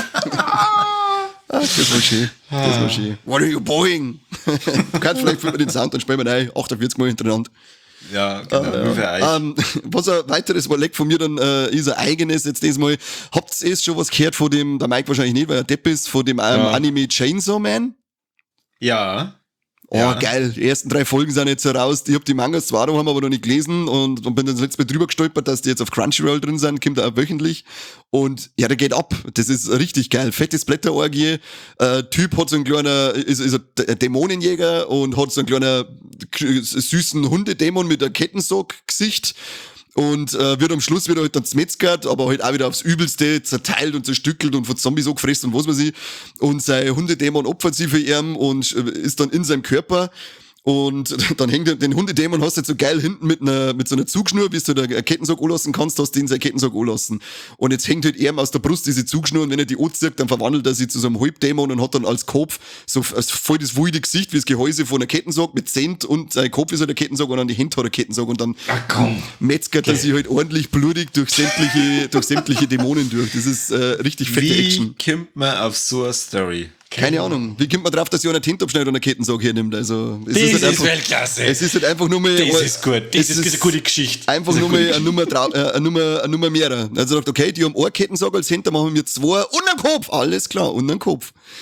Ah, das war schön. Das war schön. What are you buying? Du kannst vielleicht für den Sound und spielen wir rein. achtundvierzig Mal hintereinander. Ja, genau. Nur für euch. Ähm, was ein weiteres Überleg von mir dann äh, ist ein eigenes jetzt diesmal. Habt ihr erst schon was gehört von dem, der Mike wahrscheinlich nicht, weil er Depp ist, von dem ähm, Ja. Anime Chainsaw Man? Ja. Oh, Ja. geil. Die ersten drei Folgen sind jetzt heraus. Ich hab die Mangas zwar daheim, aber noch nicht gelesen und, und bin dann das letzte Mal drüber gestolpert, dass die jetzt auf Crunchyroll drin sind, kommt auch wöchentlich. Und ja, der geht ab. Das ist richtig geil. Fettes Blätterorgie. Äh, Typ hat so ein kleiner, ist, ist ein D- Dämonenjäger und hat so einen kleiner k- süßen Hundedämon mit einem Kettensack-Gesicht. Und äh, wird am Schluss wieder halt dann zmetzgert, aber halt auch wieder aufs Übelste zerteilt und zerstückelt und von Zombies angefressen und was weiß ich. Und sein Hundedämon opfert sich für ihn und äh, ist dann in seinem Körper. Und dann hängt er, den Hundedämon hast du jetzt so geil hinten mit einer, mit so einer Zugschnur, bis du da einen Kettensack anlassen kannst, hast du den seinen Kettensack anlassen. Und jetzt hängt halt er aus der Brust diese Zugschnur und wenn er die anzieht, dann verwandelt er sich zu so einem Halbdämon und hat dann als Kopf so als voll das wilde Gesicht wie das Gehäuse von einer Kettensack mit Zent und sein Kopf ist halt der Kettensack und an die Hände hat er Kettensack und dann Ach komm. metzgert er sich halt ordentlich blutig durch sämtliche, durch sämtliche Dämonen durch. Das ist äh, richtig fette Wie Action. kommt man auf so eine Story? Keine Ahnung. Wie kommt man drauf, dass jemand einen Tintabschneider und einen Kettensack hernimmt? Also, es Das halt ist einfach, Weltklasse. es ist halt einfach nur mal, Das ist gut. Das es ist eine gute Geschichte. Einfach Das ist nur eine mal gute eine Nummer, trau- äh, eine Nummer, eine Nummer mehr. Also sagt, okay, die haben einen Kettensack als Hinter, machen wir zwei und einen Kopf. Alles klar, und einen Kopf.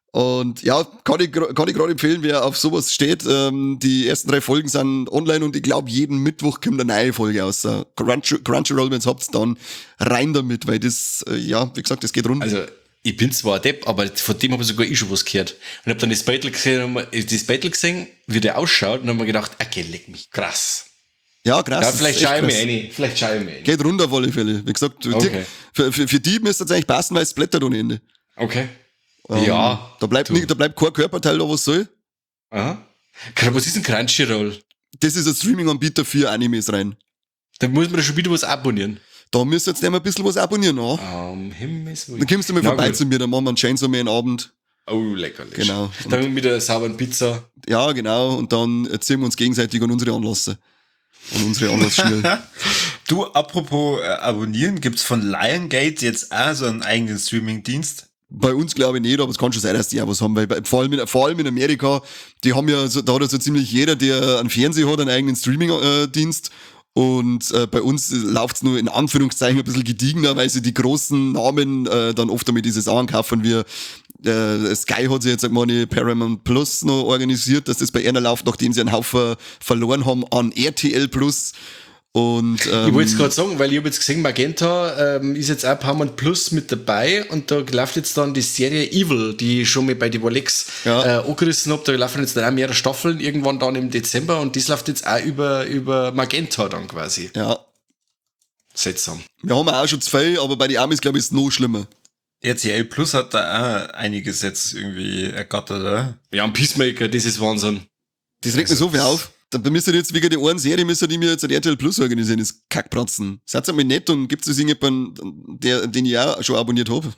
Und ja, kann ich, gra- kann ich gerade empfehlen, wer auf sowas steht. Ähm, die ersten drei Folgen sind online und ich glaube, jeden Mittwoch kommt eine neue Folge aus. Äh, Crunch, Crunchyroll, wenn ihr habt, dann rein damit, weil das, äh, ja, wie gesagt, das geht rund. Also, ich bin zwar ein Depp, aber von dem habe ich sogar ich schon was gehört. Und hab dann das Battle gesehen, und hab mir- das Battle gesehen, wie der ausschaut, und hab mir gedacht, okay, leck mich, krass. Ja, krass. Ja, das vielleicht ist echt schaue ich mir krass. rein. Vielleicht schaue ich mir rein. Geht runter auf alle Fälle. Wie gesagt, die, Okay. für, für, für die müsste es eigentlich passen, weil es blättert ohne Ende. Okay. Ähm, Ja. Da bleibt, du. nicht, da bleibt kein Körperteil da, was soll. Aha. Was ist ein Crunchyroll? Das ist ein Streaming-Anbieter für Animes rein. Da muss man da schon wieder was abonnieren. Da müsst ihr jetzt nicht mal ein bisschen was abonnieren, auch. Um Himmels Willen. Dann kommst du mal Na vorbei gut. zu mir, dann machen wir einen Chainsaw Man Abend. Oh, leckerlich. Genau. Dann mit der sauberen Pizza. Ja, genau. Und dann erzählen wir uns gegenseitig an unsere Anlässe. An unsere Anlassspiele. Du, apropos äh, abonnieren, gibt's von Liongate jetzt auch so einen eigenen Streaming-Dienst? Bei uns glaube ich nicht, aber es kann schon sein, dass die auch was haben, weil bei, vor, allem in, vor allem in Amerika, die haben ja, so, da hat ja so ziemlich jeder, der einen Fernseher hat, einen eigenen Streaming-Dienst. Und äh, bei uns läuft's nur in Anführungszeichen ein bisschen gediegener, weil sie die großen Namen äh, dann oft damit diese Sachen kaufen. Wir, äh, Sky hat sich jetzt sag mal eine Paramount Plus noch organisiert, dass das bei einer läuft, nachdem sie einen Haufen verloren haben an R T L Plus. Und, ähm, Ich wollte es gerade sagen, weil ich habe jetzt gesehen, Magenta ähm, ist jetzt auch Paramount Plus mit dabei und da läuft jetzt dann die Serie Evil, die ich schon mal bei die Rolex Ja. äh, angerissen habe. Da laufen jetzt dann auch mehrere Staffeln, irgendwann dann im Dezember und das läuft jetzt auch über, über Magenta dann quasi. ja, Seltsam. wir haben auch schon zwei, aber bei den Amis glaube ich ist es noch schlimmer. R T L Plus hat da auch einiges jetzt irgendwie ergattert, oder? Ja, ein Peacemaker, das ist Wahnsinn. Das regt mir so viel auf. Da müsst ihr jetzt wegen der einen Serie, müsst ihr die mir jetzt ein R T L Plus organisieren, das Kackpratzen. Seid einmal nett und gibt's das irgendjemanden, der, den ich auch schon abonniert habe?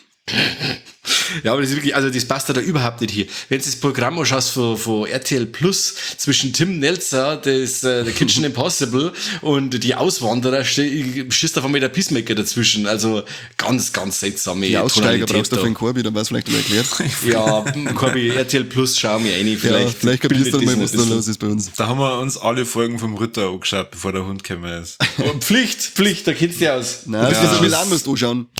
Ja, aber das ist wirklich, also das passt da überhaupt nicht hier. Wenn du das Programm anschaust von, von R T L Plus zwischen Tim Nelzer, das äh, der Kitchen Impossible und die Auswanderer, ste- schießt auf einmal der Peacemaker dazwischen. Also ganz, ganz seltsame Die Aussteiger Tonalität brauchst du da. für den Korbi, dann weiß vielleicht mal erklärt. Ja, Korbi, R T L Plus, schau mir rein. Ja, Vielleicht, vielleicht kapierst du bildet mal, das was ein da bisschen. los ist bei uns. Da haben wir uns alle Folgen vom Ritter angeschaut, bevor der Hund gekommen ist. Und Pflicht, Pflicht, da kennst du dich aus. Nein, Du das bist ist ja- Milan musst du anschauen.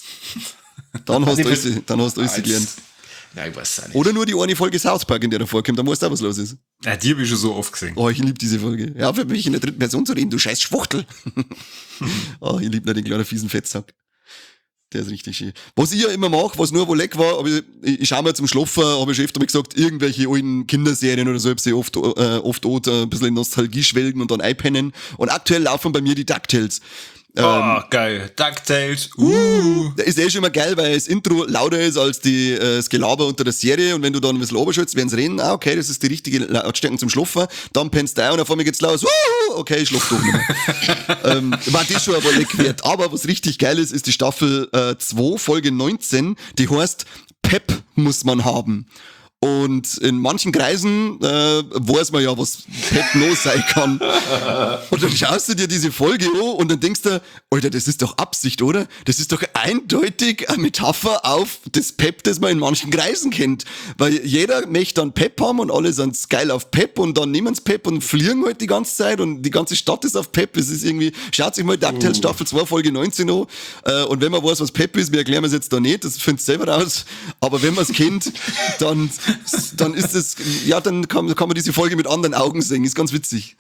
Dann hast du alles, dann hast du alles Als- gelernt. Ja, ich weiß auch nicht. Oder nur die eine Folge South Park, in der da vorkommt, dann weißt du auch, was los ist. Ja, die habe ich schon so oft gesehen. Oh, ich liebe diese Folge. Ja, für mich in der dritten Person zu reden, du scheiß Schwuchtel. Oh, ich liebe den kleinen fiesen Fettsack. Der ist richtig schön. Was ich ja immer mache, was nur wo leck war, aber ich, ich, ich schaue mir zum Schlafen, habe ich schon öfter mal gesagt, irgendwelche alten Kinderserien oder so, hab sie oft, äh, oft auch, äh, ein bisschen in Nostalgie schwelgen und dann einpennen. Und aktuell laufen bei mir die DuckTales. Oh, geil. DuckTales. Uh. Das ist eh schon immer geil, weil das Intro lauter ist als die, äh, das Gelaber unter der Serie und wenn du dann ein bisschen runterschützt, werden sie reden, ah, okay, das ist die richtige Lautstärke zum Schlafen, dann pennst du ein und auf einmal geht's los, Wuhu, okay, ich schlaf doch nicht mehr. ähm, war das schon aber leck wert. Aber was richtig geil ist, ist die Staffel äh, zwei, Folge neunzehn, die heißt Pep muss man haben. Und in manchen Kreisen äh, weiß man ja, was Pep los sein kann. Und dann schaust du dir diese Folge an und dann denkst du, Alter, das ist doch Absicht, oder? Das ist doch eindeutig eine Metapher auf das Pep, das man in manchen Kreisen kennt. Weil jeder möchte dann Pep haben und alle sind geil auf Pep und dann nehmen sie Pep und fliegen halt die ganze Zeit und die ganze Stadt ist auf Pep. Es ist irgendwie, schaut sich mal DuckTales Staffel zwei, Folge neunzehn an. Äh, und wenn man weiß, was Pep ist, wir erklären es jetzt da nicht, das findet selber raus. Aber wenn man es kennt, dann dann ist es, ja, dann kann, kann man diese Folge mit anderen Augen sehen. Ist ganz witzig.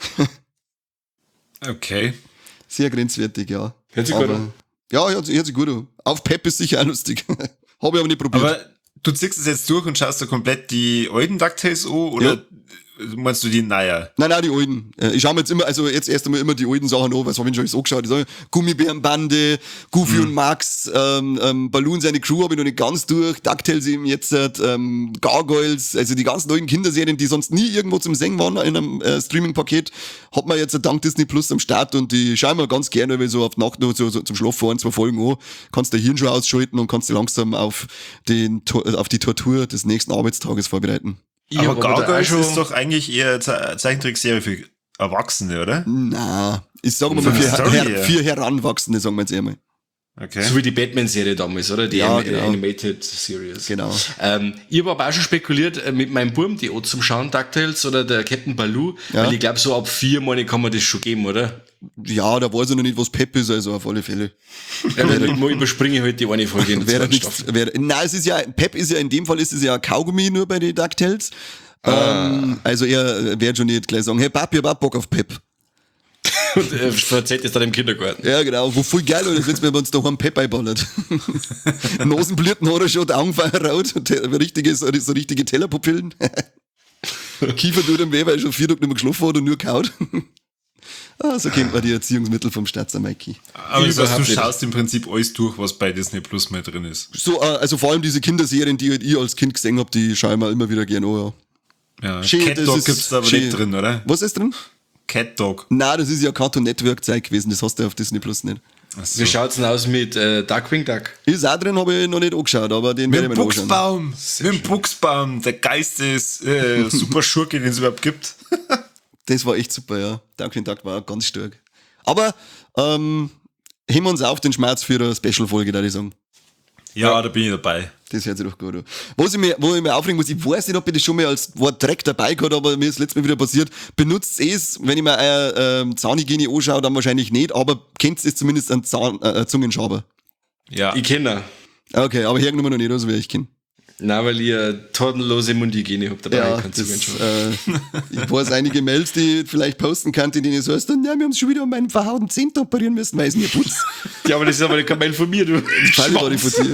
Okay. Sehr grenzwertig, ja. Hört sich aber, gut an. Ja, hört, sich- hört sich gut an. Auf Pep ist sicher auch lustig. Habe ich aber nicht probiert. Aber du ziehst es jetzt durch und schaust dir komplett die alten DuckTales an, oder meinst du die naja? Nein, nein, die alten. Äh, Ich schaue mir jetzt immer, also jetzt erst einmal immer die alten Sachen an, was habe ich schon alles angeschaut. Ich sag, Gummibärenbande, Goofy Mhm. und Max, ähm, ähm, Balloon, seine Crew habe ich noch nicht ganz durch, DuckTales eben jetzt, ähm, Gargoyles, also die ganzen neuen Kinderserien, die sonst nie irgendwo zum Singen waren in einem äh, Streaming-Paket, hat man jetzt dank Disney Plus am Start und die schauen wir ganz gerne, weil so auf die Nacht noch so, so zum Schlafen ein, zwei Folgen an, kannst dein Hirn schon ausschalten und kannst dich langsam auf, den, To- auf die Tortur des nächsten Arbeitstages vorbereiten. Ich Aber hab da auch Gargoyles schon- ist doch eigentlich eher Ze- Zeichentrickserie für Erwachsene, oder? Na, ich sage mal Von für, der Story her, her. für Heranwachsende, sagen wir jetzt einmal. Okay. So wie die Batman-Serie damals, oder? Die Ja, Anim- genau. Animated Series. Genau. Ähm, ich habe aber auch schon spekuliert äh, mit meinem Burm, die auch zum Schauen, DuckTales oder der Captain Baloo, Ja. weil ich glaube, so ab vier Monate kann man das schon geben, oder? Ja, da weiß ich noch nicht, was Pep ist, also auf alle Fälle. Ja, dann überspringe ich halt die eine Folge in der Wäre zweiten nichts, Staffel. wäre, nein, es ist ja, Pep ist ja, in dem Fall ist es ja Kaugummi nur bei den DuckTales. Ähm, also er wird schon nicht gleich sagen, hey Papi, ich hab auch Bock auf Pep. Und äh, verzeiht es dann im Kindergarten. Ja, genau, wo voll geil ist, wenn wir uns da einen Pep einballert. Nasenblüten hat er schon, die Augen rot, richtige, so, so richtige Tellerpupillen. Kiefer tut ihm weh, weil er schon vier Tage nicht mehr geschlafen hat und nur kaut. Ah, so kennt man die Erziehungsmittel vom Statzer Mikey. Aber das heißt, Überhaupt du nicht. schaust im Prinzip alles durch, was bei Disney Plus mal drin ist. So, äh, also vor allem diese Kinderserien, die halt ich als Kind gesehen habe, die schaue ich mir immer wieder gerne an. Ja. Ja. Schön, Cat das Dog ist gibt's da aber schön. nicht drin, oder? Was ist drin? Cat Dog. Nein, das ist ja Cartoon Network Zeit gewesen, das hast du auf Disney Plus nicht. Ach so. Wie schaut's denn aus mit äh, Darkwing Duck? Ist auch drin, habe ich noch nicht angeschaut, aber den werde Mit ich dem mir noch anschauen. Buchsbaum. Mit dem Buchsbaum. Der Geist ist äh, super Schurke, den es überhaupt gibt. Das war echt super, ja. Darkwing Duck war auch ganz stark. Aber, ähm, heben wir uns auf den Schmerz für eine Special-Folge, würde ich sagen. Ja, da bin ich dabei. Das hört sich doch gut an. Was ich mir, wo ich mir aufregen muss, ich weiß nicht, ob ich das schon mal als Wort Dreck dabei gehabt, aber mir ist letztes Mal wieder passiert. Benutzt es, wenn ich mir eine ähm, Zahnhygiene anschaue, dann wahrscheinlich nicht, aber kennt es zumindest einen Zahn, äh, Zungenschaber. Ja. Ich kenne Okay, aber hergenommen noch nicht, also wie ich kenne. Nein, weil ich eine tadelose Mundhygiene hab dabei. Ja, kannst du das, anschauen. äh, ich weiß einige Mails, die ich vielleicht posten kann, in denen es heißt, ja, wir haben schon wieder um meinen verhauten Zehnt operieren müssen, weil es mir putzt. Ja, aber das ist aber kein Mail von mir, du. Fall war ich von dir.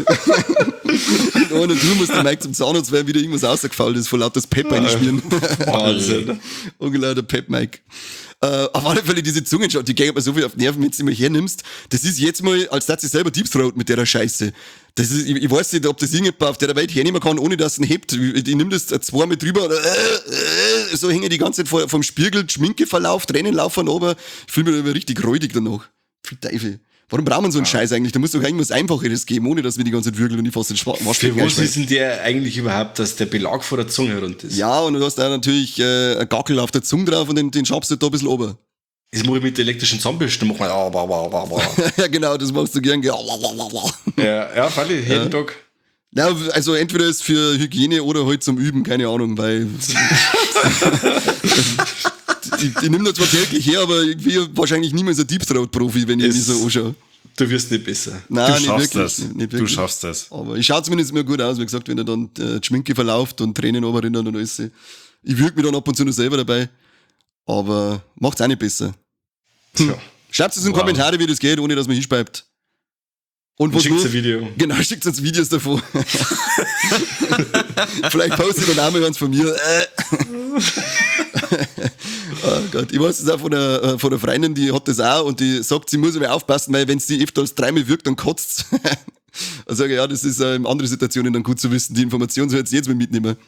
In einer Tour muss der Mike zum Zahnarzt, weil wieder irgendwas rausgefallen ist, vor lauter Pep reinschmieren. Wahnsinn. Ungelauter Pep, Mike. Äh, auf alle Fälle diese Zungenschau, die geht mir so viel auf die Nerven, wenn du sie mal hernimmst. Das ist jetzt mal, als dass sie selber Deep Throat mit der Scheiße. Das ist, ich, ich weiß nicht, ob das irgendjemand auf der Welt hernehmen kann, ohne dass es ihn hebt. Ich, ich nimm das zwei mit drüber, und, äh, äh, so hänge ich die ganze Zeit vor, vom Spiegel, die Schminke verlauft, Tränen laufen runter. Ich fühle mich immer richtig räudig danach. Viel Teufel. Warum braucht man so einen Scheiß eigentlich? Da muss doch irgendwas Einfacheres geben, ohne dass wir die ganze Zeit würgeln und ich fast den Schwa- Für Waschbecken was einschmeißen. ist denn der eigentlich überhaupt, dass der Belag vor der Zunge runter ist? Ja, und du hast da natürlich äh, ein Gackel auf der Zunge drauf und den, den schabst du da ein bisschen ober. Das mache ich mit der elektrischen Zahnbürste. Mach mal, ah, bah, bah, bah, bah. Ja, genau, das machst du gern. gell. Ja, ja, Falli, jeden Tag. Ja, also entweder ist für Hygiene oder halt zum Üben, keine Ahnung, weil die, die nimmt das zwar täglich her, aber irgendwie wahrscheinlich niemals ein Deep Throat Profi, wenn ich Es- mich so anschaue. Du wirst nicht besser. Nein, Du nicht schaffst wirklich. das. Nicht, nicht Du wirklich. schaffst das. Aber ich schaue zumindest immer gut aus, wie gesagt, wenn er dann äh, die Schminke verlauft und Tränen runterrinnen und alles. Ich würge mich dann ab und zu noch selber dabei, aber macht's auch nicht besser. Tja. Schreibt es in die Wow. Kommentare, wie das geht, ohne dass man hinspeibt. Und was Schickt nur, ein Video. Genau, schickt uns Videos davon. Vielleicht postet dann auch mal eins von mir. Äh. Oh Gott, ich weiß das auch von einer, äh, von einer Freundin, die hat das auch und die sagt, sie muss immer aufpassen, weil wenn es die öfter als dreimal wirkt, dann kotzt. Dann sage ich, ja, das ist äh, in anderen Situationen dann gut zu wissen. Die Information soll jetzt jetzt mal mitnehmen.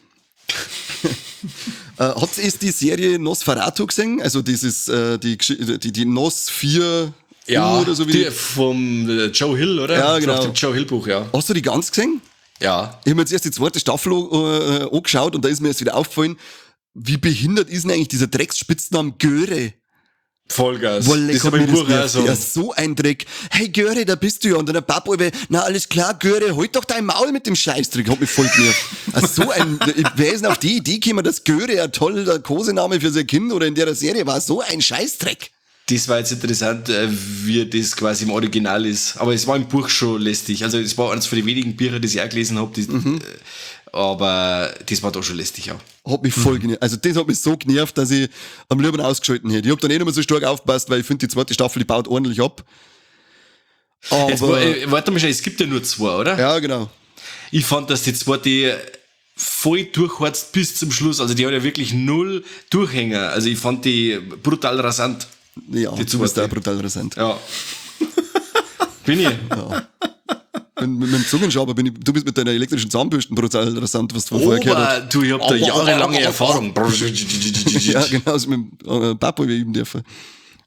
äh, habt ihr die Serie Nosferatu gesehen? Also dieses, äh, die, Gesch- die, die Nos vier Ja, oder so wie die die, vom äh, Joe Hill, oder? Ja, genau. Nach dem Joe Hill Buch, ja. Hast du die ganz gesehen? Ja. Ich habe mir jetzt erst die zweite Staffel äh, angeschaut und da ist mir jetzt wieder aufgefallen, wie behindert ist denn eigentlich dieser Drecksspitzname Göre? Vollgas. Wolle, Das kommt habe mir ich im Buch das auch nervt. so. Ja, so ein Dreck. Hey Göre, da bist du ja. Und dann der Papa, na alles klar, Göre, halt doch dein Maul mit dem Scheißdreck. Hat mich voll genervt. Also so ein, wer ist denn auf die Idee gekommen, dass Göre ein toller Kosename für sein Kind oder in der Serie war? So ein Scheißdreck. Das war jetzt interessant, äh, wie das quasi im Original ist. Aber es war im Buch schon lästig. Also es war eines von den wenigen Büchern, die ich auch gelesen habe. Mhm. Äh, aber das war doch schon lästig auch. Hat mich voll genervt. Also das hat mich so genervt, dass ich am liebsten ausgeschalten hätte. Ich hab dann eh nicht mehr so stark aufgepasst, weil ich finde, die zweite Staffel, die baut ordentlich ab. Jetzt, Aber, äh, warte mal schnell, es gibt ja nur zwei, oder? ja, genau. Ich fand, dass die zweite voll durchharzt bis zum Schluss. Also die hat ja wirklich null Durchhänger. Also ich fand die brutal rasant. Ja, Die du bist zweite. auch brutal rasant. Ja. Bin ich? Mit, mit dem Zungenschaber bin ich, du bist mit deiner elektrischen Zahnbürste brutal rasant, was du von vorher gehört Aber du, ich hab da jahrelange Erfahrung. hast. Ja, genau, also mit dem äh, Papa wir üben dürfen.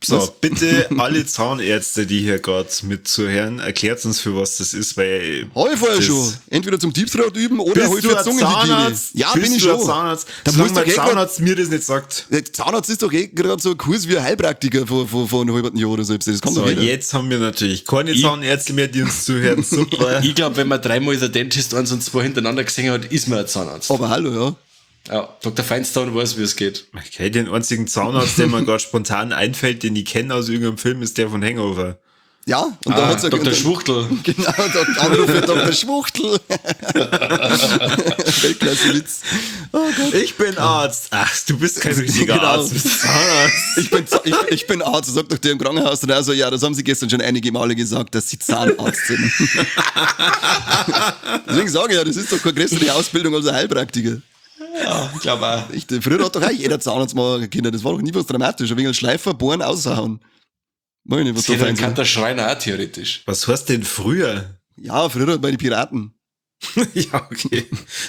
So, Was? bitte alle Zahnärzte, die hier gerade mitzuhören, erklärt uns, für was das ist, weil. Habe ich vorher das- schon. Entweder zum Deep Throat üben oder Bist halt du für ein Zungenhygiene. Zahnarzt? Ja, Bist bin ich du ein schon. Zahnarzt? Da Solange muss mein doch eh grad- Zahnarzt mir das nicht sagt. Der Zahnarzt ist doch eh gerade so ein Kurs wie ein Heilpraktiker von, von, von einem halben Jahr oder so. Das kann So, doch jeder. jetzt haben wir natürlich keine Zahnärzte mehr, die uns zuhören. Super. Ich glaube, wenn man dreimal der Dentist eins und zwei hintereinander gesehen hat, ist man ein Zahnarzt. Aber hallo, ja. Ja, Doktor Feinstein weiß, wie es geht. Okay, den einzigen Zahnarzt, der mir gerade spontan einfällt, den ich kenne aus irgendeinem Film, ist der von Hangover. Ja, und da Ah, hat's ja Doktor und- Schwuchtel. Genau, der Anruf für Doktor Schwuchtel. Weltklasse-Witz. Oh Gott. Ich bin Arzt. Ach, du bist kein richtiger Genau. Arzt, du bist Zahnarzt. Ich bin, Z- ich, ich bin Arzt, sagt doch der im Krankenhaus dann also, ja, das haben sie gestern schon einige Male gesagt, dass sie Zahnarzt sind. Deswegen sage ich ja, das ist doch keine größere Ausbildung als ein Heilpraktiker. Ja, ich glaube auch. Ich, früher hat doch auch jeder Zahnarzt mal Kinder, das war doch nie was Dramatisches. Ein wenig Schleifer, bohren, aushauen. Meine, was Das da geht fein kann sein. der Schreiner auch theoretisch. Was heißt denn früher? Ja, früher bei den Piraten. Ja, okay.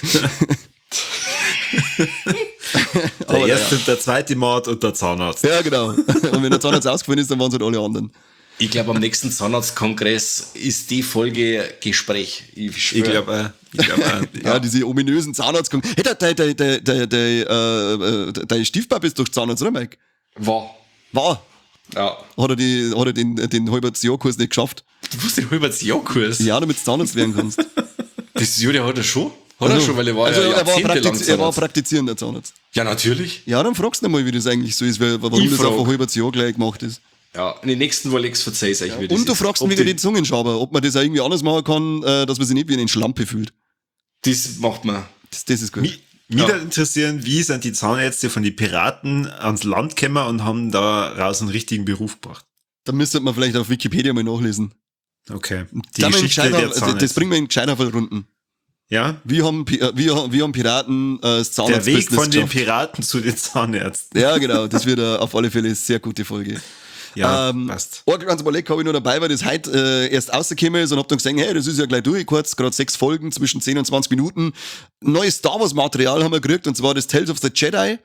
Der Aber erste, ja. der zweite Mord und der Zahnarzt. Ja, genau. Und wenn der Zahnarzt ausgefallen ist, dann waren es halt alle anderen. Ich glaube, am nächsten Zahnarztkongress ist die Folge Gespräch. Ich, schwör. Ich glaube auch. Ich glaub auch. Ja, diese ominösen Zahnarzt. Hey, der, der, der, der, der, der, äh, äh, dein Stiefpapa ist doch Zahnarzt, oder Mike? War. War. Ja. Hat er, die, hat er den, den Halbjahrkurs nicht geschafft? Du musst den halbes Jahr-Kurs. Ja, damit du Zahnarzt werden kannst. Das ja, der hat er schon. Hat er schon, weil er war also, ja er, war jahrzehntelang praktiz er war Zahnarzt. praktizierender Zahnarzt. Ja, natürlich. Ja, dann fragst du mal, wie das eigentlich so ist, weil, warum Ich das frag. auf ein halbes Jahr gleich gemacht ist. Ja, in den nächsten Wolex verzeih's euch, wie das Und du ist. fragst Ob ihn wieder die- den Zungenschaber, ob man das auch irgendwie anders machen kann, äh, dass man sich nicht wie eine Schlampe fühlt. Das macht man. Das, das ist gut. Mich mich würde interessieren, wie sind die Zahnärzte von den Piraten ans Land gekommen und haben daraus einen richtigen Beruf gebracht? Da müsste man vielleicht auf Wikipedia mal nachlesen. Okay. Die Da haben wir Geschichte einen der gescheiter- das Zahnärzte. bringen wir in gescheiter Runden. Ja? Wie haben, Pi- äh, wie, haben- wie haben Piraten äh, das Der Weg Zahnarztbusiness von den geschafft? Piraten zu den Zahnärzten. Ja, genau. Das wird äh, auf alle Fälle eine sehr gute Folge. Ja, ähm, passt. Ein ganz Überleg habe ich noch dabei, weil das heute äh, erst rausgekommen ist und hab dann gesehen, hey, das ist ja gleich durch, kurz, gerade sechs Folgen zwischen zehn und zwanzig Minuten. Neues Star Wars Material haben wir gekriegt und zwar das Tales of the Jedi.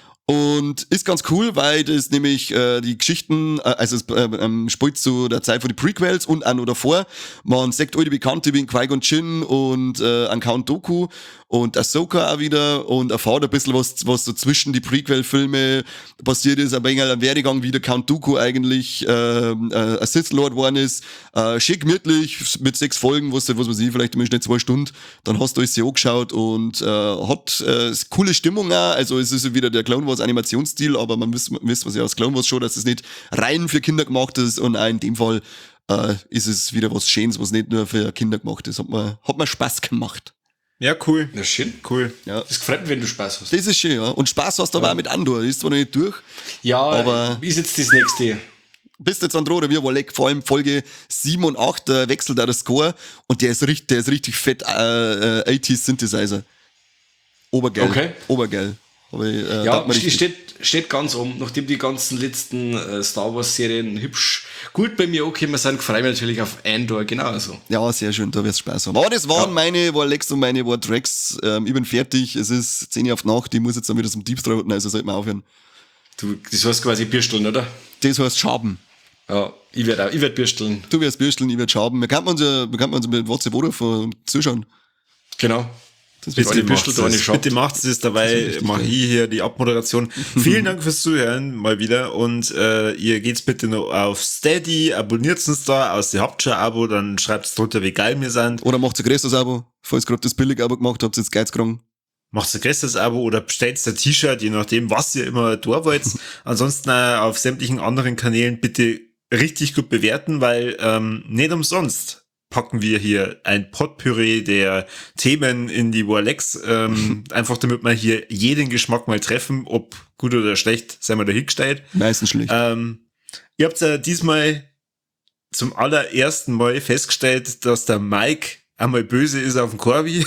Und ist ganz cool, weil das nämlich äh, die Geschichten, äh, also es äh, ähm, spielt zu der Zeit von den Prequels und auch noch davor. Man sagt all die Bekannte wie Qui-Gon Jinn und äh, an Count Dooku und Ahsoka auch wieder und erfahrt ein bisschen was, was so zwischen die Prequel-Filme passiert ist, ein wenig am Werdegang, wie der Count Dooku eigentlich äh, äh, ein Sith Lord geworden ist. Äh, schick gemütlich mit sechs Folgen, was, was weiß ich, vielleicht im Schnitt zwei Stunden. Dann hast du alles so angeschaut und äh, hat äh, coole Stimmung auch. Also es ist wieder der Clone Wars Animationsstil, aber man wisst, wisst was ja aus Clone Wars schon, dass es nicht rein für Kinder gemacht ist und auch in dem Fall äh, ist es wieder was Schönes, was nicht nur für Kinder gemacht ist. Hat mir, hat mir Spaß gemacht. Ja, cool. Na schön. Cool. Ja. Das gefällt mir, wenn du Spaß hast. Das ist schön, ja. Und Spaß hast du aber auch mit Andor. Ist zwar noch nicht durch, Ja, Aber- ist jetzt das nächste. bist jetzt an oder wir Wolleck, vor allem Folge sieben und acht äh, wechselt da der Score und der ist richtig, der ist richtig fett äh, äh, achtziger Synthesizer. Obergeil. Okay. Obergeil. Aber, äh, Ja, taugt mir richtig. steht, steht ganz oben. Nachdem die ganzen letzten äh, Star Wars Serien hübsch gut bei mir angekommen sind, freue ich mich natürlich auf Andor genauso. Ja, sehr schön, da wirst du Spaß haben. Aber das waren Ja. meine Warlecks und meine War Tracks. Ähm, ich bin fertig, es ist zehn Uhr auf Nacht, ich muss jetzt dann wieder zum Deep Throaten, also sollten wir aufhören. Du, das heißt quasi Birsteln, oder? Das heißt Schaben. Ja, ich werde auch, ich werd Birsteln. Du wirst bürsteln, ich werde Schaben. Wir könnten uns ja, wir könnten uns mit WhatsApp anrufen und zuschauen. Genau. Das Bitte wird die Bürstel da nicht schaut. Bitte macht es, dabei mache ich hier die Abmoderation. Vielen Dank fürs Zuhören mal wieder und äh, ihr geht's bitte noch auf Steady, abonniert uns da, aus ihr habt schon ein Abo, dann schreibt drunter, wie geil wir sind. Oder macht ein größeres Abo, falls ihr gerade das Billig-Abo gemacht habt, jetzt Geiz gekriegt. Macht ein größeres Abo oder bestellt ein T-Shirt, je nachdem, was ihr immer da wollt. Ansonsten äh, auf sämtlichen anderen Kanälen bitte richtig gut bewerten, weil ähm, nicht umsonst packen wir hier ein Potpourri der Themen in die Warlex, ähm, einfach damit wir hier jeden Geschmack mal treffen, ob gut oder schlecht, sei mal dahingestellt. Meistens schlecht. Ähm, ihr habt ja diesmal zum allerersten Mal festgestellt, dass der Mike einmal böse ist auf den Corby.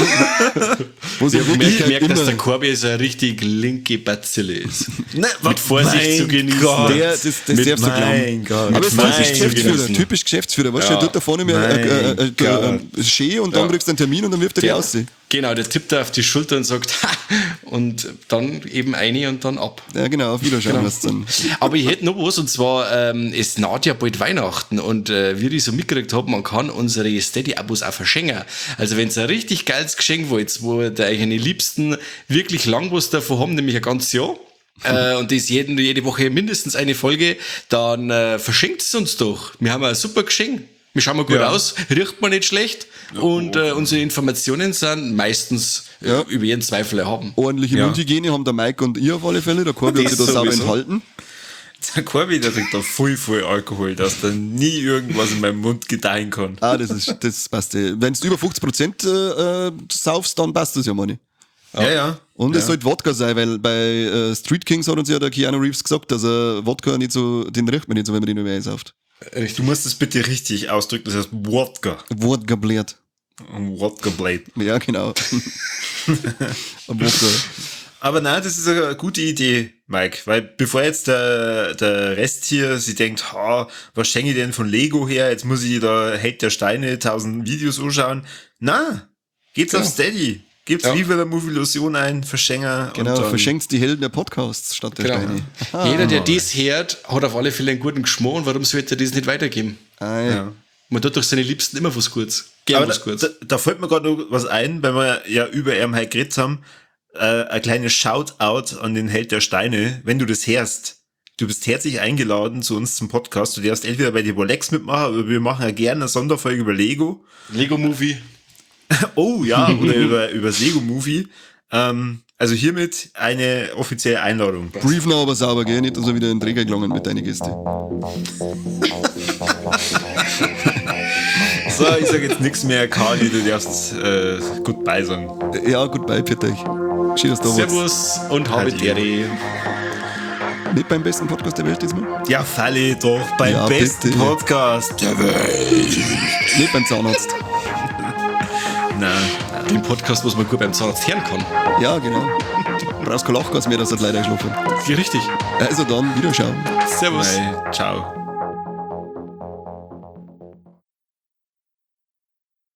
Wo sie Ich habe wirklich gemerkt, dass immer- der Corby so eine richtig linke Bazille ist. Ne, Mit Vorsicht mein zu genießen. Gott. Der, das, das Mit darfst du glauben. mein Gott. Aber es ist Mit typisch mein Geschäftsführer, Gewissen. typisch Geschäftsführer. Weißt du, Ja. der tut da vorne mir äh, äh, äh, Mein äh, äh, Schee und dann Ja. kriegst du einen Termin und dann wirft er die Der- aus. Genau, der tippt da auf die Schulter und sagt, ha! Und dann eben eine und dann ab. Ja, genau, auf Wiederschauen Genau. heißt's dann. Aber ich hätte noch was, und zwar, ähm, es naht ja bald Weihnachten und äh, wie ich so mitgekriegt habe, man kann unsere Steady-Abos auch verschenken. Also wenn ihr ein richtig geiles Geschenk wollt, wo der eure Liebsten wirklich lang was davon haben, nämlich ein ganzes Jahr, äh, und das jeden, jede Woche mindestens eine Folge, dann äh, verschenkt es uns doch. Wir haben ein super Geschenk. Wir schauen mal gut Ja. aus, riecht man nicht schlecht und äh, unsere Informationen sind meistens äh, Ja. über jeden Zweifel erhaben. Ordentliche Ja. Mundhygiene haben der Mike und ich auf alle Fälle. Der Corby hat Das sich da sauber sowieso. enthalten. Der Corby, der trinkt da voll, voll Alkohol, dass da nie irgendwas in meinem Mund gedeihen kann. Ah, das ist, das passt. Wenn du über fünfzig Prozent äh, saufst, dann passt das ja, Manni. Ja, ja. Und ja. es sollte Wodka sein, weil bei äh, Street Kings hat uns ja der Keanu Reeves gesagt, dass er Wodka nicht so, den riecht man nicht so, wenn man den über einsauft. Du musst es bitte richtig ausdrücken, das heißt Wodka. Wodka bläht. Wodka Blade. Ja, genau. Wodka. Aber nein, das ist eine gute Idee, Mike, weil bevor jetzt der, der Rest hier sich denkt, ha, was schenke ich denn von Lego her, jetzt muss ich da Held der Steine tausend Videos anschauen. Na, geht's Ja. auf Steady. Gibt's Ja. Viva la Movie Illusion ein, Verschenker. Genau, und dann, verschenkt die Helden der Podcasts statt der Genau. Steine. Jeder, der das hört, hat auf alle Fälle einen guten Geschmack und warum sollte er das nicht weitergeben? Ah, ja. Ja. Man tut doch seine Liebsten immer was Gutes. Gern Aber was da, Gutes. da, da fällt mir gerade noch was ein, weil wir ja über ihn halt geredet haben. Äh, ein kleines Shoutout an den Held der Steine. Wenn du das hörst, du bist herzlich eingeladen zu uns zum Podcast. Du darfst entweder bei die Rolex mitmachen, aber wir machen ja gerne eine Sonderfolge über Lego. Lego-Movie. Oh ja, oder über, über das Lego-Movie. Ähm, also hiermit eine offizielle Einladung. Brief noch aber sauber, gell? Nicht, dass er wieder in den Träger gelangen mit deinen Gästen. So, ich sag jetzt nichts mehr. Kali, du darfst äh, goodbye sagen. Ja, goodbye, für euch. Schön, dass du da warst. Servus und habe Adieu. Ehre. Nicht beim besten Podcast der Welt diesmal? Ja, falle doch beim Ja, besten bitte. Podcast der Welt. Nicht beim Zahnarzt. Nein. Den Podcast, was man gut beim Zahnarzt hören kann. Ja, genau. Du brauchst kein Lachgas mehr, dass er leider geschlafen. Ja, richtig. Also dann, Wiederschauen. Servus. Bye. Ciao.